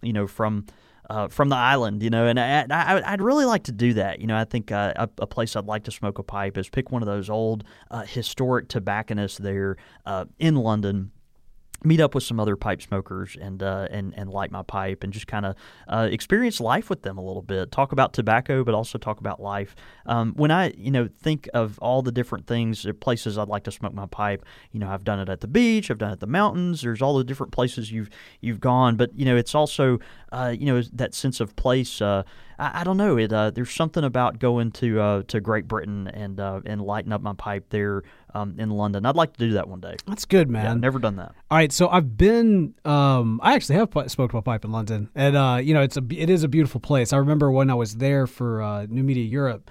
the island, and I'd really like to do that. I think a place I'd like to smoke a pipe is pick one of those old historic tobacconists there in London, meet up with some other pipe smokers and light my pipe and just kind of experience life with them a little bit. Talk about tobacco, but also talk about life. When I think of all the different things, places I'd like to smoke my pipe, I've done it at the beach, I've done it at the mountains. There's all the different places you've gone, but it's also that sense of place. I don't know. There's something about going to Great Britain and lighting up my pipe there in London. I'd like to do that one day. That's good, man. Yeah, I've never done that. All right, so I've been. I actually have smoked my pipe in London, and it is a beautiful place. I remember when I was there for New Media Europe.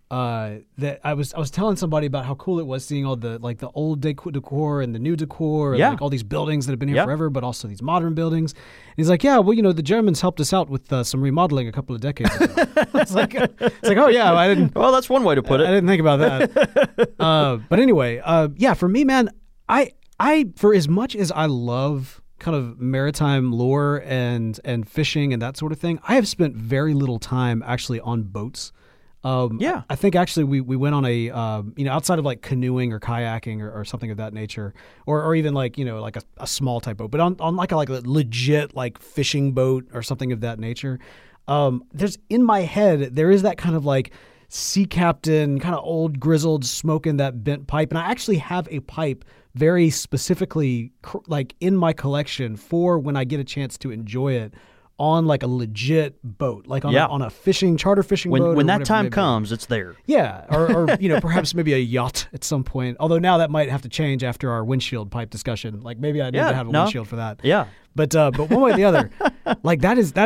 That I was telling somebody about how cool it was seeing all the old decor and the new decor and all these buildings that have been here forever, but also these modern buildings. And he's like, yeah, well, the Germans helped us out with some remodeling a couple of decades ago. it's like, oh yeah, I didn't. Well, that's one way to put it. I didn't think about that. But anyway, for me, man, I for as much as I love kind of maritime lore and fishing and that sort of thing, I have spent very little time actually on boats. I think actually we went on a outside of like canoeing or kayaking or something of that nature, or even like a small type boat, but on like a legit like fishing boat or something of that nature. There's in my head there is that kind of like sea captain kind of old grizzled smoking that bent pipe, and I actually have a pipe very specifically like in my collection for when I get a chance to enjoy it on like a legit boat, like on a charter fishing boat. When that time comes, it's there. Yeah, or perhaps maybe a yacht at some point. Although now that might have to change after our windshield pipe discussion. Like maybe I need to have a windshield for that. Yeah. But one way or the other, like that is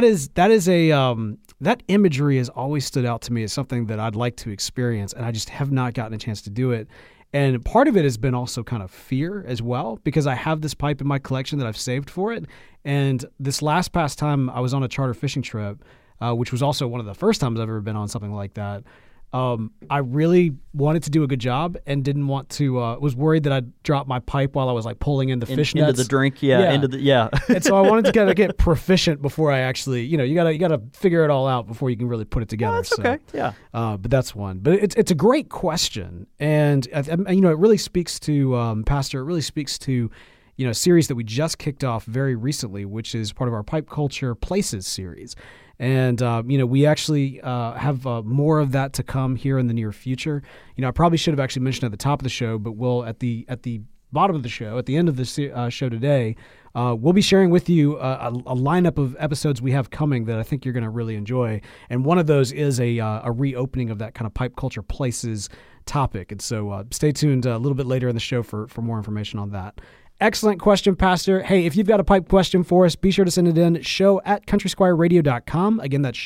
that imagery has always stood out to me as something that I'd like to experience, and I just have not gotten a chance to do it. And part of it has been also kind of fear as well, because I have this pipe in my collection that I've saved for it. And this past time I was on a charter fishing trip, which was also one of the first times I've ever been on something like that. I really wanted to do a good job and didn't want to, was worried that I'd drop my pipe while I was like pulling in the fish nets. Into the drink, yeah. And so I wanted to get proficient before I actually, you gotta figure it all out before you can really put it together. That's okay, yeah. But that's one. But it's a great question. And, it really speaks to, Pastor, it really speaks to, a series that we just kicked off very recently, which is part of our Pipe Culture Places series. And, we actually have more of that to come here in the near future. I probably should have actually mentioned at the top of the show, but we'll at the bottom of the show, at the end of the show today, we'll be sharing with you a lineup of episodes we have coming that I think you're going to really enjoy. And one of those is a reopening of that kind of Pipe Culture Places topic. And so stay tuned a little bit later in the show for more information on that. Excellent question, Pastor. Hey, if you've got a pipe question for us, be sure to send it in, show@countrysquireradio.com. Again, that's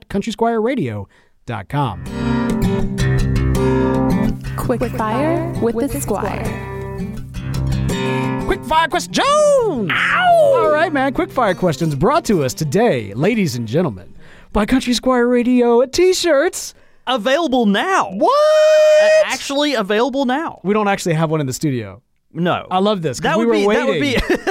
show@countrysquireradio.com. Quick Fire with the Squire. Quick Fire question, Jones! Ow! All right, man. Quick Fire questions brought to us today, ladies and gentlemen, by Country Squire Radio T-shirts. Available now. What? Actually available now. We don't actually have one in the studio. No. I love this. That we would were be waiting.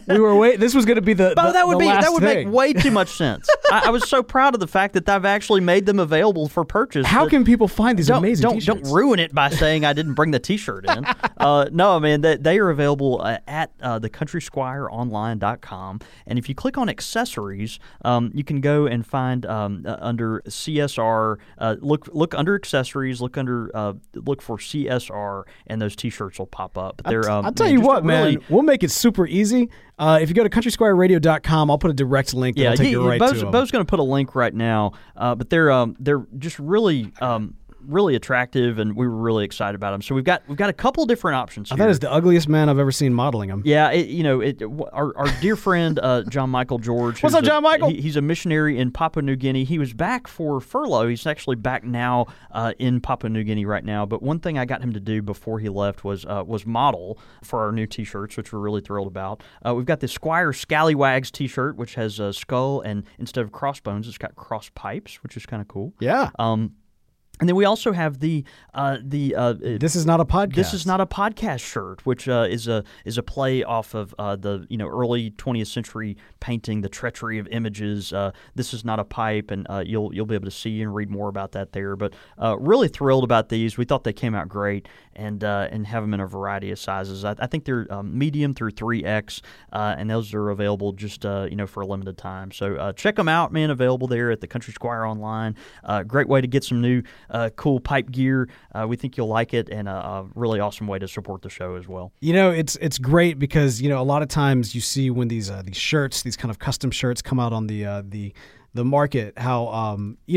We were this was going to be the that would thing. make way too much sense. I was so proud of the fact that I've actually made them available for purchase. How can people find these amazing T-shirts? Don't ruin it by saying I didn't bring the T-shirt in. No, man, they are available at thecountrysquireonline.com, and if you click on accessories, you can go and find under CSR. Look under accessories. Look for CSR, and those T-shirts will pop up. I'll tell you what, man. We'll make it super easy. If you go to countrysquireradio.com, I'll put a direct link that'll take you right to them. Bo's going to put a link right now, but they're just really attractive, and we were really excited about them. So we've got a couple different options here. That is the ugliest man I've ever seen modeling them. Yeah, our dear friend John Michael George. What's up, John Michael? He's a missionary in Papua New Guinea. He was back for furlough. He's actually back now in Papua New Guinea right now. But one thing I got him to do before he left was model for our new T-shirts, which we're really thrilled about. We've got the Squire Scallywags T-shirt, which has a skull, and instead of crossbones, it's got cross pipes, which is kind of cool. Yeah. And then we also have the This Is Not a Podcast. This Is Not a Podcast shirt, which is a play off of the early 20th century painting, The Treachery of Images. This Is Not a Pipe, and you'll be able to see and read more about that there. But really thrilled about these. We thought they came out great, and have them in a variety of sizes. I think they're medium through 3X, and those are available just for a limited time. So check them out, man. Available there at the Country Squire Online. Great way to get some new cool pipe gear. We think you'll like it, and a really awesome way to support the show as well. It's great because a lot of times you see when these shirts, these kind of custom shirts, come out on the market, how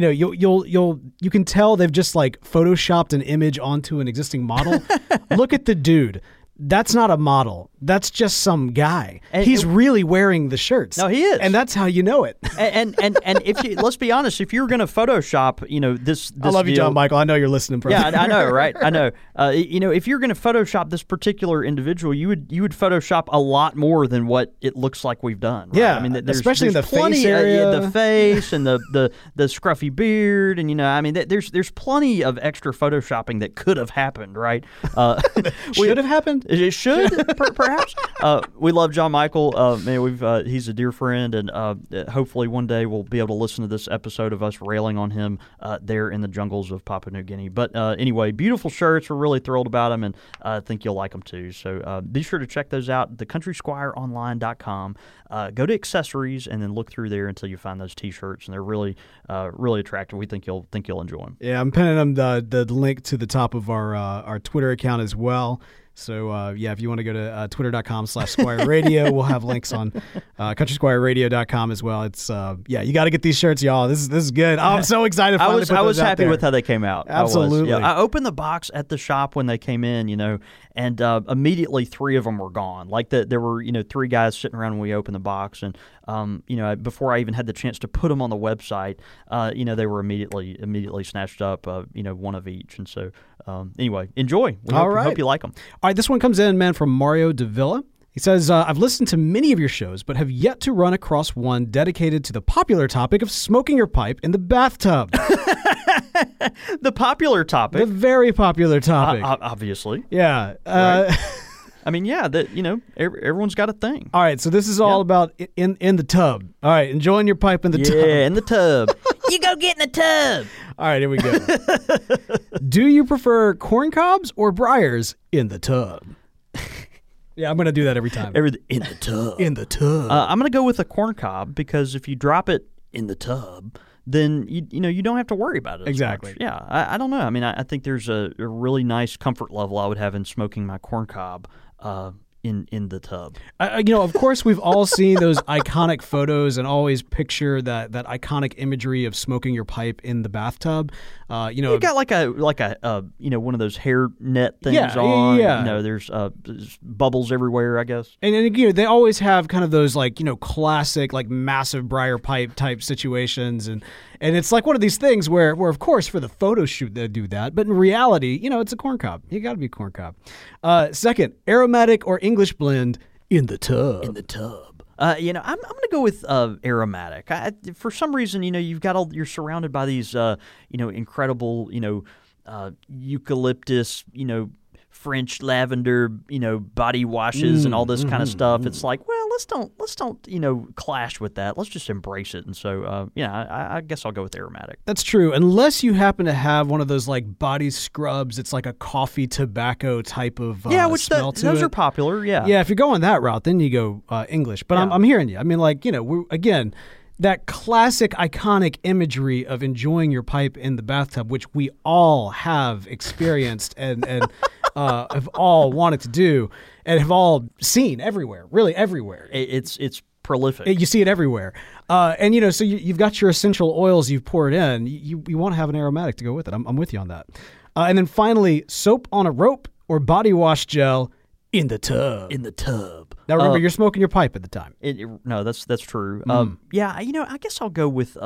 you can tell they've just like photoshopped an image onto an existing model. Look at the dude. That's not a model. That's just some guy. He's really wearing the shirts. No, he is, and that's how you know it. And if you, let's be honest, if you're going to Photoshop, this I love you, John Michael. I know you're listening. Bro. Yeah, I know, right? I know. If you're going to Photoshop this particular individual, you would Photoshop a lot more than what it looks like we've done. Right? Yeah, especially in the face area, the face and the scruffy beard, and there's plenty of extra photoshopping that could have happened, right? Should have happened. It should, perhaps. We love John Michael. Man, he's a dear friend, and hopefully one day we'll be able to listen to this episode of us railing on him there in the jungles of Papua New Guinea. But anyway, beautiful shirts. We're really thrilled about them, and I think you'll like them too. So be sure to check those out. thecountrysquireonline.com. Go to accessories and then look through there until you find those T-shirts, and they're really, really attractive. We think you'll enjoy them. Yeah, I'm pinning them the link to the top of our Twitter account as well. So, if you want to go to twitter.com/Squire Radio, we'll have links on countrysquireradio.com as well. It's, you got to get these shirts, y'all. This is good. Oh, I'm so excited. I was happy with how they came out. Absolutely. I opened the box at the shop when they came in, and immediately 3 of them were gone. Like there were, 3 guys sitting around when we opened the box, and before I even had the chance to put them on the website, they were immediately snatched up, one of each. And so, anyway, enjoy. We hope you like them. All right, this one comes in, man, from Mario Davila. He says, I've listened to many of your shows, but have yet to run across one dedicated to the popular topic of smoking your pipe in the bathtub. The popular topic. The very popular topic. Obviously. Yeah. Right. Everyone's got a thing. All right, so this is all about in the tub. All right, enjoying your pipe in the tub. Yeah, in the tub. You go get in the tub. All right, here we go. Do you prefer corn cobs or briars in the tub? Yeah, I'm going to do that every time. In the tub. In the tub. I'm going to go with a corn cob because if you drop it in the tub, then you don't have to worry about it. Exactly. Much. Yeah, I don't know. I think there's a really nice comfort level I would have in smoking my corn cob in the tub. Of course, we've all seen those iconic photos and always picture that iconic imagery of smoking your pipe in the bathtub. You got like a one of those hair net things on. Yeah. There's bubbles everywhere, I guess. And they always have kind of those classic massive briar pipe type situations, and it's like one of these things where of course for the photo shoot they do that, but in reality, it's a corn cob. You got to be a corn cob. Second, aromatic or English blend in the tub. In the tub. I'm going to go with aromatic. For some reason, you're surrounded by these, incredible, eucalyptus, French lavender, body washes and all this kind of stuff. It's like, well, let's don't clash with that. Let's just embrace it. And so I guess I'll go with aromatic. That's true, unless you happen to have one of those like body scrubs. It's like a coffee tobacco type of smell to those it. are popular. Yeah, yeah. If you're going that route, then you go English. But I'm hearing you. I mean, like again. That classic, iconic imagery of enjoying your pipe in the bathtub, which we all have experienced and have all wanted to do and have all seen everywhere, really everywhere. It's prolific. You see it everywhere. And, so you've got your essential oils you've poured in. You want to have an aromatic to go with it. I'm with you on that. And then finally, soap on a rope or body wash gel in the tub. In the tub. Now remember, you're smoking your pipe at the time. No, that's true. Yeah, I guess I'll go with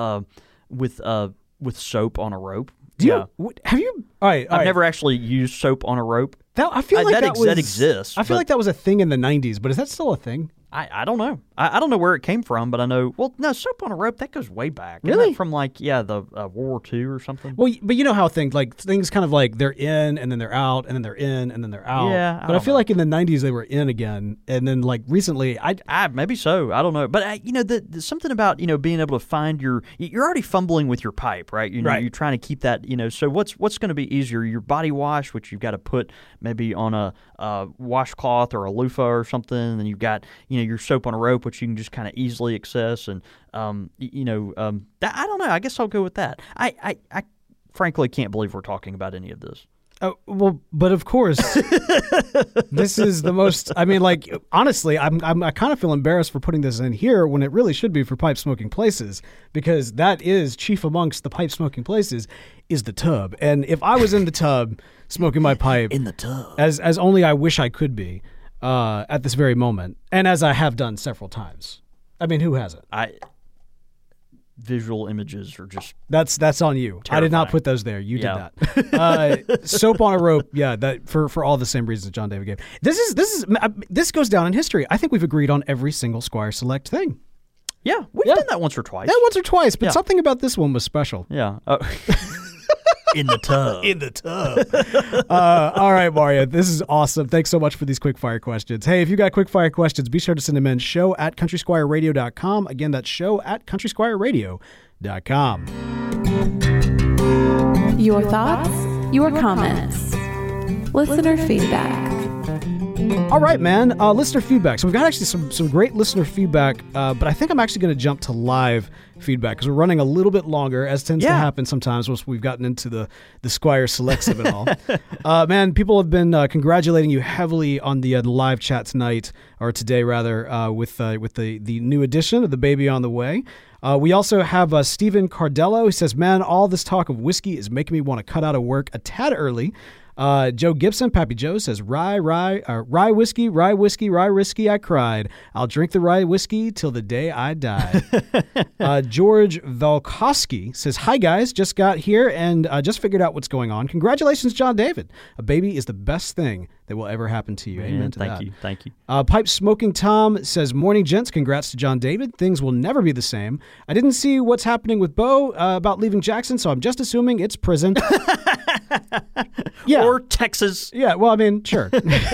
soap on a rope. Have you? All right, I've never actually used soap on a rope. I feel like that exists. I feel like that was a thing in the 90s, but is that still a thing? I don't know. I don't know where it came from, but I know. Well, no, soap on a rope that goes way back. Really? Isn't that from the World War II or something? Well, but you know how things kind of like they're in and then they're out and then they're in and then they're out. Yeah, but I feel like in the 90s they were in again, and then like recently, maybe so. I don't know, but the something about being able to find you're already fumbling with your pipe, right? Right. You're trying to keep that. So what's going to be easier? Your body wash, which you've got to put maybe on a washcloth or a loofah or something, and then you've got your soap on a rope, which you can just kind of easily access, and I don't know. I guess I'll go with that. I frankly can't believe we're talking about any of this. Oh, well, but of course, this is the most. I mean, like honestly, I kind of feel embarrassed for putting this in here when it really should be for pipe smoking places, because that is chief amongst the pipe smoking places is the tub. And if I was in the tub smoking my pipe in the tub, as only I wish I could be. At this very moment, and as I have done several times. I mean, who hasn't? Visual images are just that's on you. terrifying. I did not put those there. You did that. Soap on a rope. Yeah, that for all the same reasons John David gave. This goes down in history. I think we've agreed on every single Squire Select thing. Yeah, we've done that once or twice. Yeah, once or twice, but something about this one was special. Yeah. In the tub. In the tub. All right, Mario. This is awesome. Thanks so much for these quick-fire questions. Hey, if you got quick-fire questions, be sure to send them in. show@countrysquireradio.com. Again, that's show@countrysquireradio.com. Your thoughts, your comments, listener feedback. All right, man. Listener feedback. So we've got actually some great listener feedback, but I think I'm actually going to jump to live feedback because we're running a little bit longer, as tends to happen sometimes once we've gotten into the Squire Selects of it all. Man, people have been congratulating you heavily on the live chat tonight, or today rather, with the new edition of The Baby on the Way. We also have Stephen Cardello, who says, man, all this talk of whiskey is making me want to cut out of work a tad early. Joe Gibson, Pappy Joe, says, rye whiskey, I cried. I'll drink the rye whiskey till the day I die. George Valkowski says, hi guys, just got here and just figured out what's going on. Congratulations, John David. A baby is the best thing that will ever happen to you. Amen to that. Thank you. Pipe Smoking Tom says, morning gents, congrats to John David. Things will never be the same. I didn't see what's happening with Bo about leaving Jackson, so I'm just assuming it's prison. Yeah. Or Texas. Yeah, well, I mean, sure.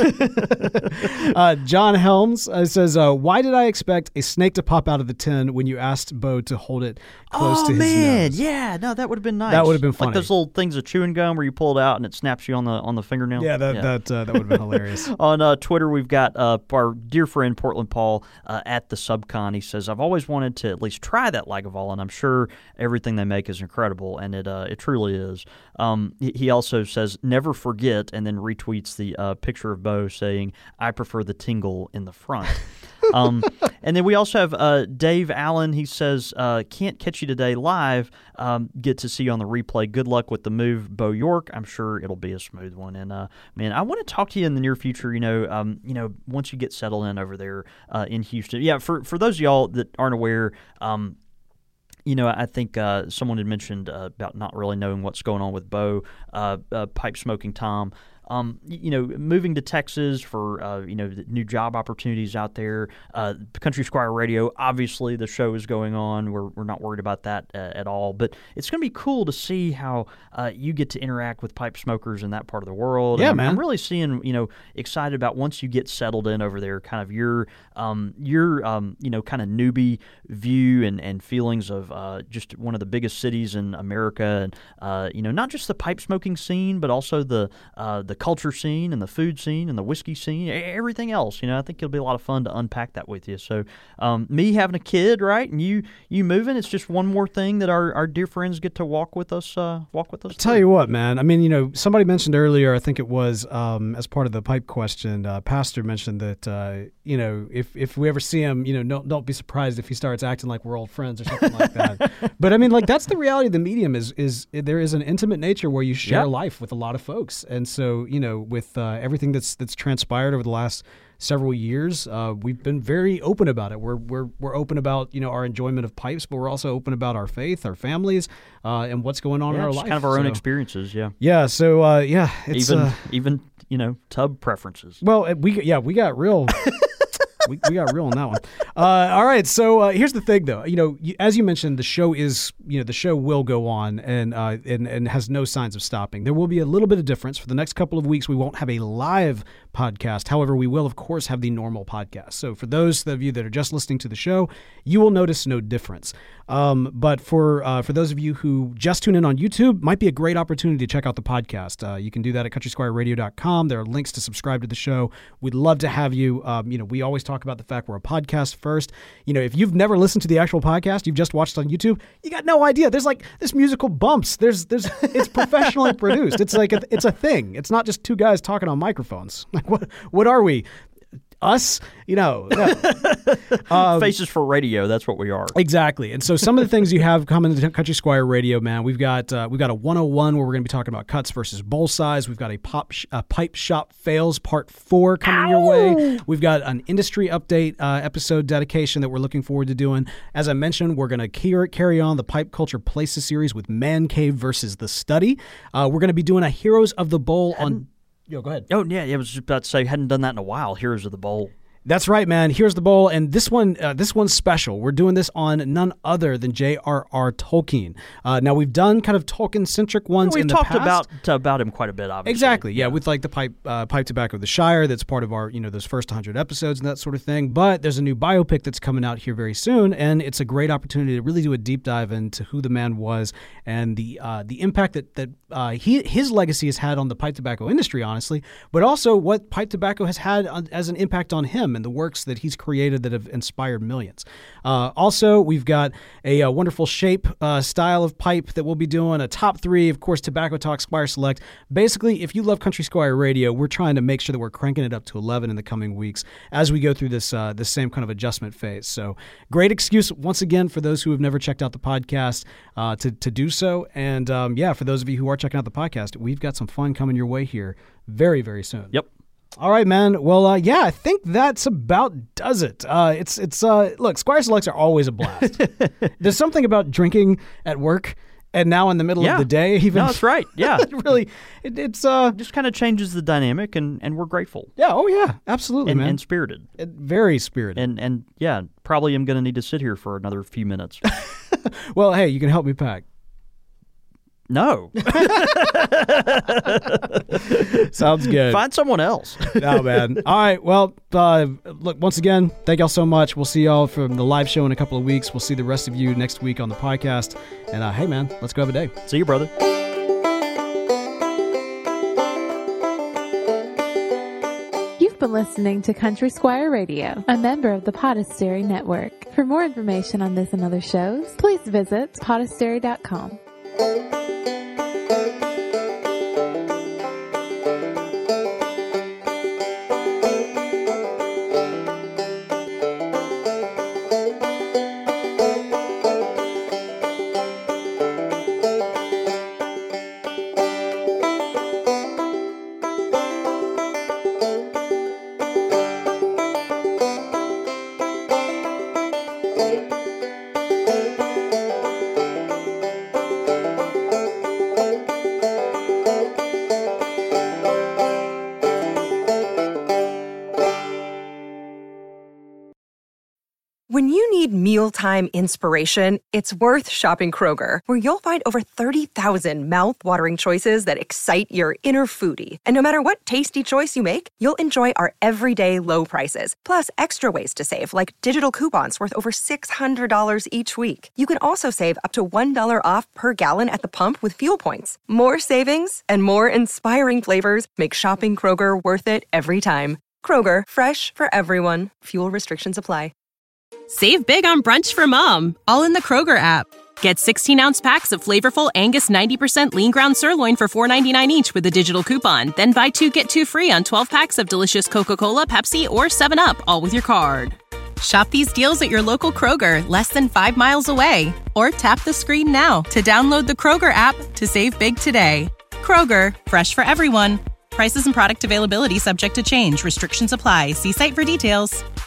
John Helms says, why did I expect a snake to pop out of the tin when you asked Bo to hold it close to his nose? Yeah, no, that would have been nice. That would have been funny. Like those little things of chewing gum where you pull it out and it snaps you on the fingernail. Yeah, that would have been hilarious. On Twitter, we've got our dear friend Portland Paul at the Subcon. He says, I've always wanted to at least try that Lagavulin, and I'm sure everything they make is incredible, and it truly is. He also says, never forget, and then retweets the picture of Bo saying, I prefer the tingle in the front. And then we also have Dave Allen. He says, can't catch you today live. Get to see you on the replay. Good luck with the move, Bo York. I'm sure it'll be a smooth one. And man, I want to talk to you in the near future. Once you get settled in over there in Houston. Yeah, for those of y'all that aren't aware. I think someone had mentioned about not really knowing what's going on with Bo, Pipe Smoking Tom. moving to Texas for the new job opportunities out there. Country Squire Radio, obviously the show is going on. We're not worried about that at all. But it's going to be cool to see how you get to interact with pipe smokers in that part of the world. Yeah, and man. I'm really seeing, excited about once you get settled in over there, kind of your kind of newbie view and feelings of just one of the biggest cities in America, and not just the pipe smoking scene, but also the culture scene and the food scene and the whiskey scene, everything else. I think it'll be a lot of fun to unpack that with you. So, me having a kid, right, and you moving, it's just one more thing that our dear friends get to walk with us. Tell you what, man. I mean, somebody mentioned earlier, I think it was as part of the pipe question, Pastor mentioned that if we ever see him, don't be surprised if he starts acting like we're old friends or something like that. But I mean, like, that's the reality of the medium is there is an intimate nature where you share life with a lot of folks, and so with everything that's transpired over the last several years, we've been very open about it. We're open about our enjoyment of pipes, but we're also open about our faith, our families, and what's going on in our life. Kind of our own experiences. Yeah. So it's even tub preferences. Well, we got real. We got real on that one. All right, so here's the thing, though. As you mentioned, the show is, the show will go on and has no signs of stopping. There will be a little bit of difference. For the next couple of weeks, we won't have a live podcast. However, we will, of course, have the normal podcast. So for those of you that are just listening to the show, you will notice no difference. But for those of you who just tune in on YouTube, might be a great opportunity to check out the podcast. You can do that at countrysquireradio.com. There are links to subscribe to the show. We'd love to have you. We always talk about the fact we're a podcast first. If you've never listened to the actual podcast, you've just watched it on YouTube, you got no idea. There's musical bumps. It's professionally produced. It's like it's a thing. It's not just two guys talking on microphones. Like what are we? Us, no. Faces for radio, that's what we are. Exactly. And so some of the things you have coming to Country Squire Radio, man, we've got a 101 where we're going to be talking about cuts versus bowl size. We've got a pipe shop fails part 4 coming your way. We've got an industry update episode dedication that we're looking forward to doing. As I mentioned, we're going to carry on the Pipe Culture Places series with Man Cave versus The Study. We're going to be doing a Heroes of the Bowl on... Yo, go ahead. Oh, yeah, I was just about to say, hadn't done that in a while, Heroes of the Bowl. That's right, man. Here's the bowl, and this one's special. We're doing this on none other than J.R.R. Tolkien. Now, we've done kind of Tolkien-centric ones in the past. We've talked about him quite a bit, obviously. Exactly, yeah, with like the pipe tobacco of the Shire. That's part of our those first 100 episodes and that sort of thing. But there's a new biopic that's coming out here very soon, and it's a great opportunity to really do a deep dive into who the man was and the impact that his legacy has had on the pipe tobacco industry, honestly, but also what pipe tobacco has had as an impact on him and the works that he's created that have inspired millions. Also, we've got a wonderful shape style of pipe that we'll be doing, a top 3, of course, Tobacco Talk, Squire Select. Basically, if you love Country Squire Radio, we're trying to make sure that we're cranking it up to 11 in the coming weeks as we go through this same kind of adjustment phase. So great excuse, once again, for those who have never checked out the podcast to do so. And for those of you who are checking out the podcast, we've got some fun coming your way here very, very soon. Yep. All right, man. Well, I think that's about does it. Look, Squire Selects are always a blast. There's something about drinking at work and now in the middle of the day. Even no, that's right. Yeah, it's just kind of changes the dynamic, and we're grateful. Yeah. Oh, yeah. Absolutely, man. And spirited. Very spirited. And probably am going to need to sit here for another few minutes. Well, hey, you can help me pack. No. Sounds good. Find someone else. No, man. All right. Well, look, once again, thank y'all so much. We'll see y'all from the live show in a couple of weeks. We'll see the rest of you next week on the podcast. And hey, man, let's go have a day. See you, brother. You've been listening to Country Squire Radio, a member of the Podastery Network. For more information on this and other shows, please visit podastery.com. mealtime inspiration, it's worth shopping Kroger, where you'll find over 30,000 mouth-watering choices that excite your inner foodie. And no matter what tasty choice you make, you'll enjoy our everyday low prices, plus extra ways to save, like digital coupons worth over $600 each week. You can also save up to $1 off per gallon at the pump with fuel points. More savings and more inspiring flavors make shopping Kroger worth it every time. Kroger, fresh for everyone. Fuel restrictions apply. Save big on brunch for mom, all in the Kroger app. Get 16-ounce packs of flavorful Angus 90% lean ground sirloin for $4.99 each with a digital coupon. Then buy 2, get 2 free on 12 packs of delicious Coca-Cola, Pepsi, or 7-Up, all with your card. Shop these deals at your local Kroger, less than 5 miles away. Or tap the screen now to download the Kroger app to save big today. Kroger, fresh for everyone. Prices and product availability subject to change. Restrictions apply. See site for details.